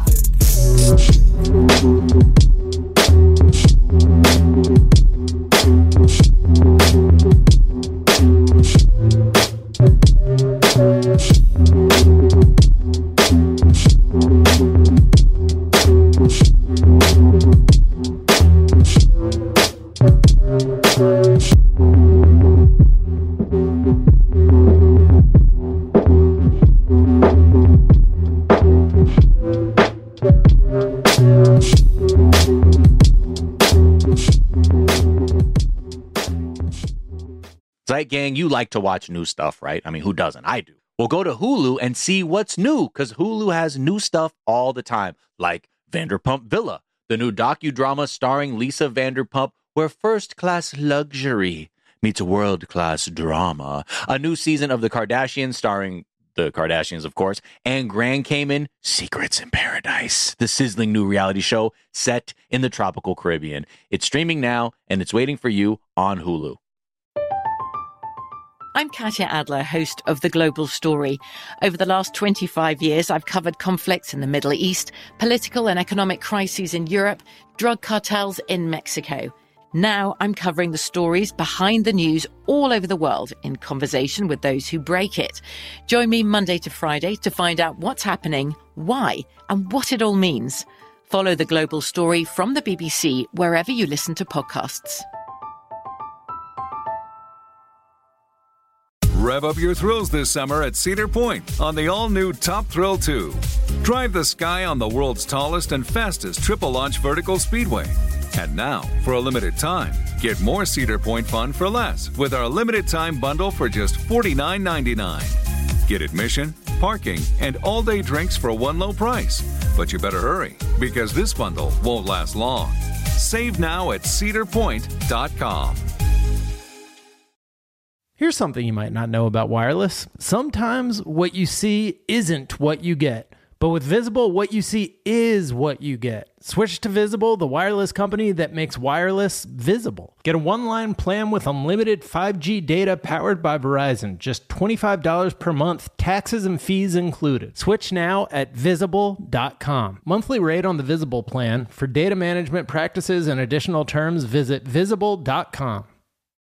Zeit Gang, you like to watch new stuff, right? I mean, who doesn't? I do. Well, go to Hulu and see what's new, because Hulu has new stuff all the time, like Vanderpump Villa, the new docudrama starring Lisa Vanderpump, where first-class luxury meets world-class drama. A new season of The Kardashians starring the Kardashians, of course, and Grand Cayman, Secrets in Paradise, the sizzling new reality show set in the tropical Caribbean. It's streaming now, and it's waiting for you on Hulu. I'm Katya Adler, host of The Global Story. Over the last 25 years, I've covered conflicts in the Middle East, political and economic crises in Europe, drug cartels in Mexico. Now I'm covering the stories behind the news all over the world in conversation with those who break it. Join me Monday to Friday to find out what's happening, why, and what it all means. Follow The Global Story from the BBC wherever you listen to podcasts. Rev up your thrills this summer at Cedar Point on the all-new Top Thrill 2. Drive the sky on the world's tallest and fastest triple-launch vertical speedway. And now, for a limited time, get more Cedar Point fun for less with our limited-time bundle for just $49.99. Get admission, parking, and all-day drinks for one low price. But you better hurry, because this bundle won't last long. Save now at cedarpoint.com. Here's something you might not know about wireless. Sometimes what you see isn't what you get. But with Visible, what you see is what you get. Switch to Visible, the wireless company that makes wireless visible. Get a one-line plan with unlimited 5G data powered by Verizon. Just $25 per month, taxes and fees included. Switch now at Visible.com. Monthly rate on the Visible plan. For data management practices and additional terms, visit Visible.com.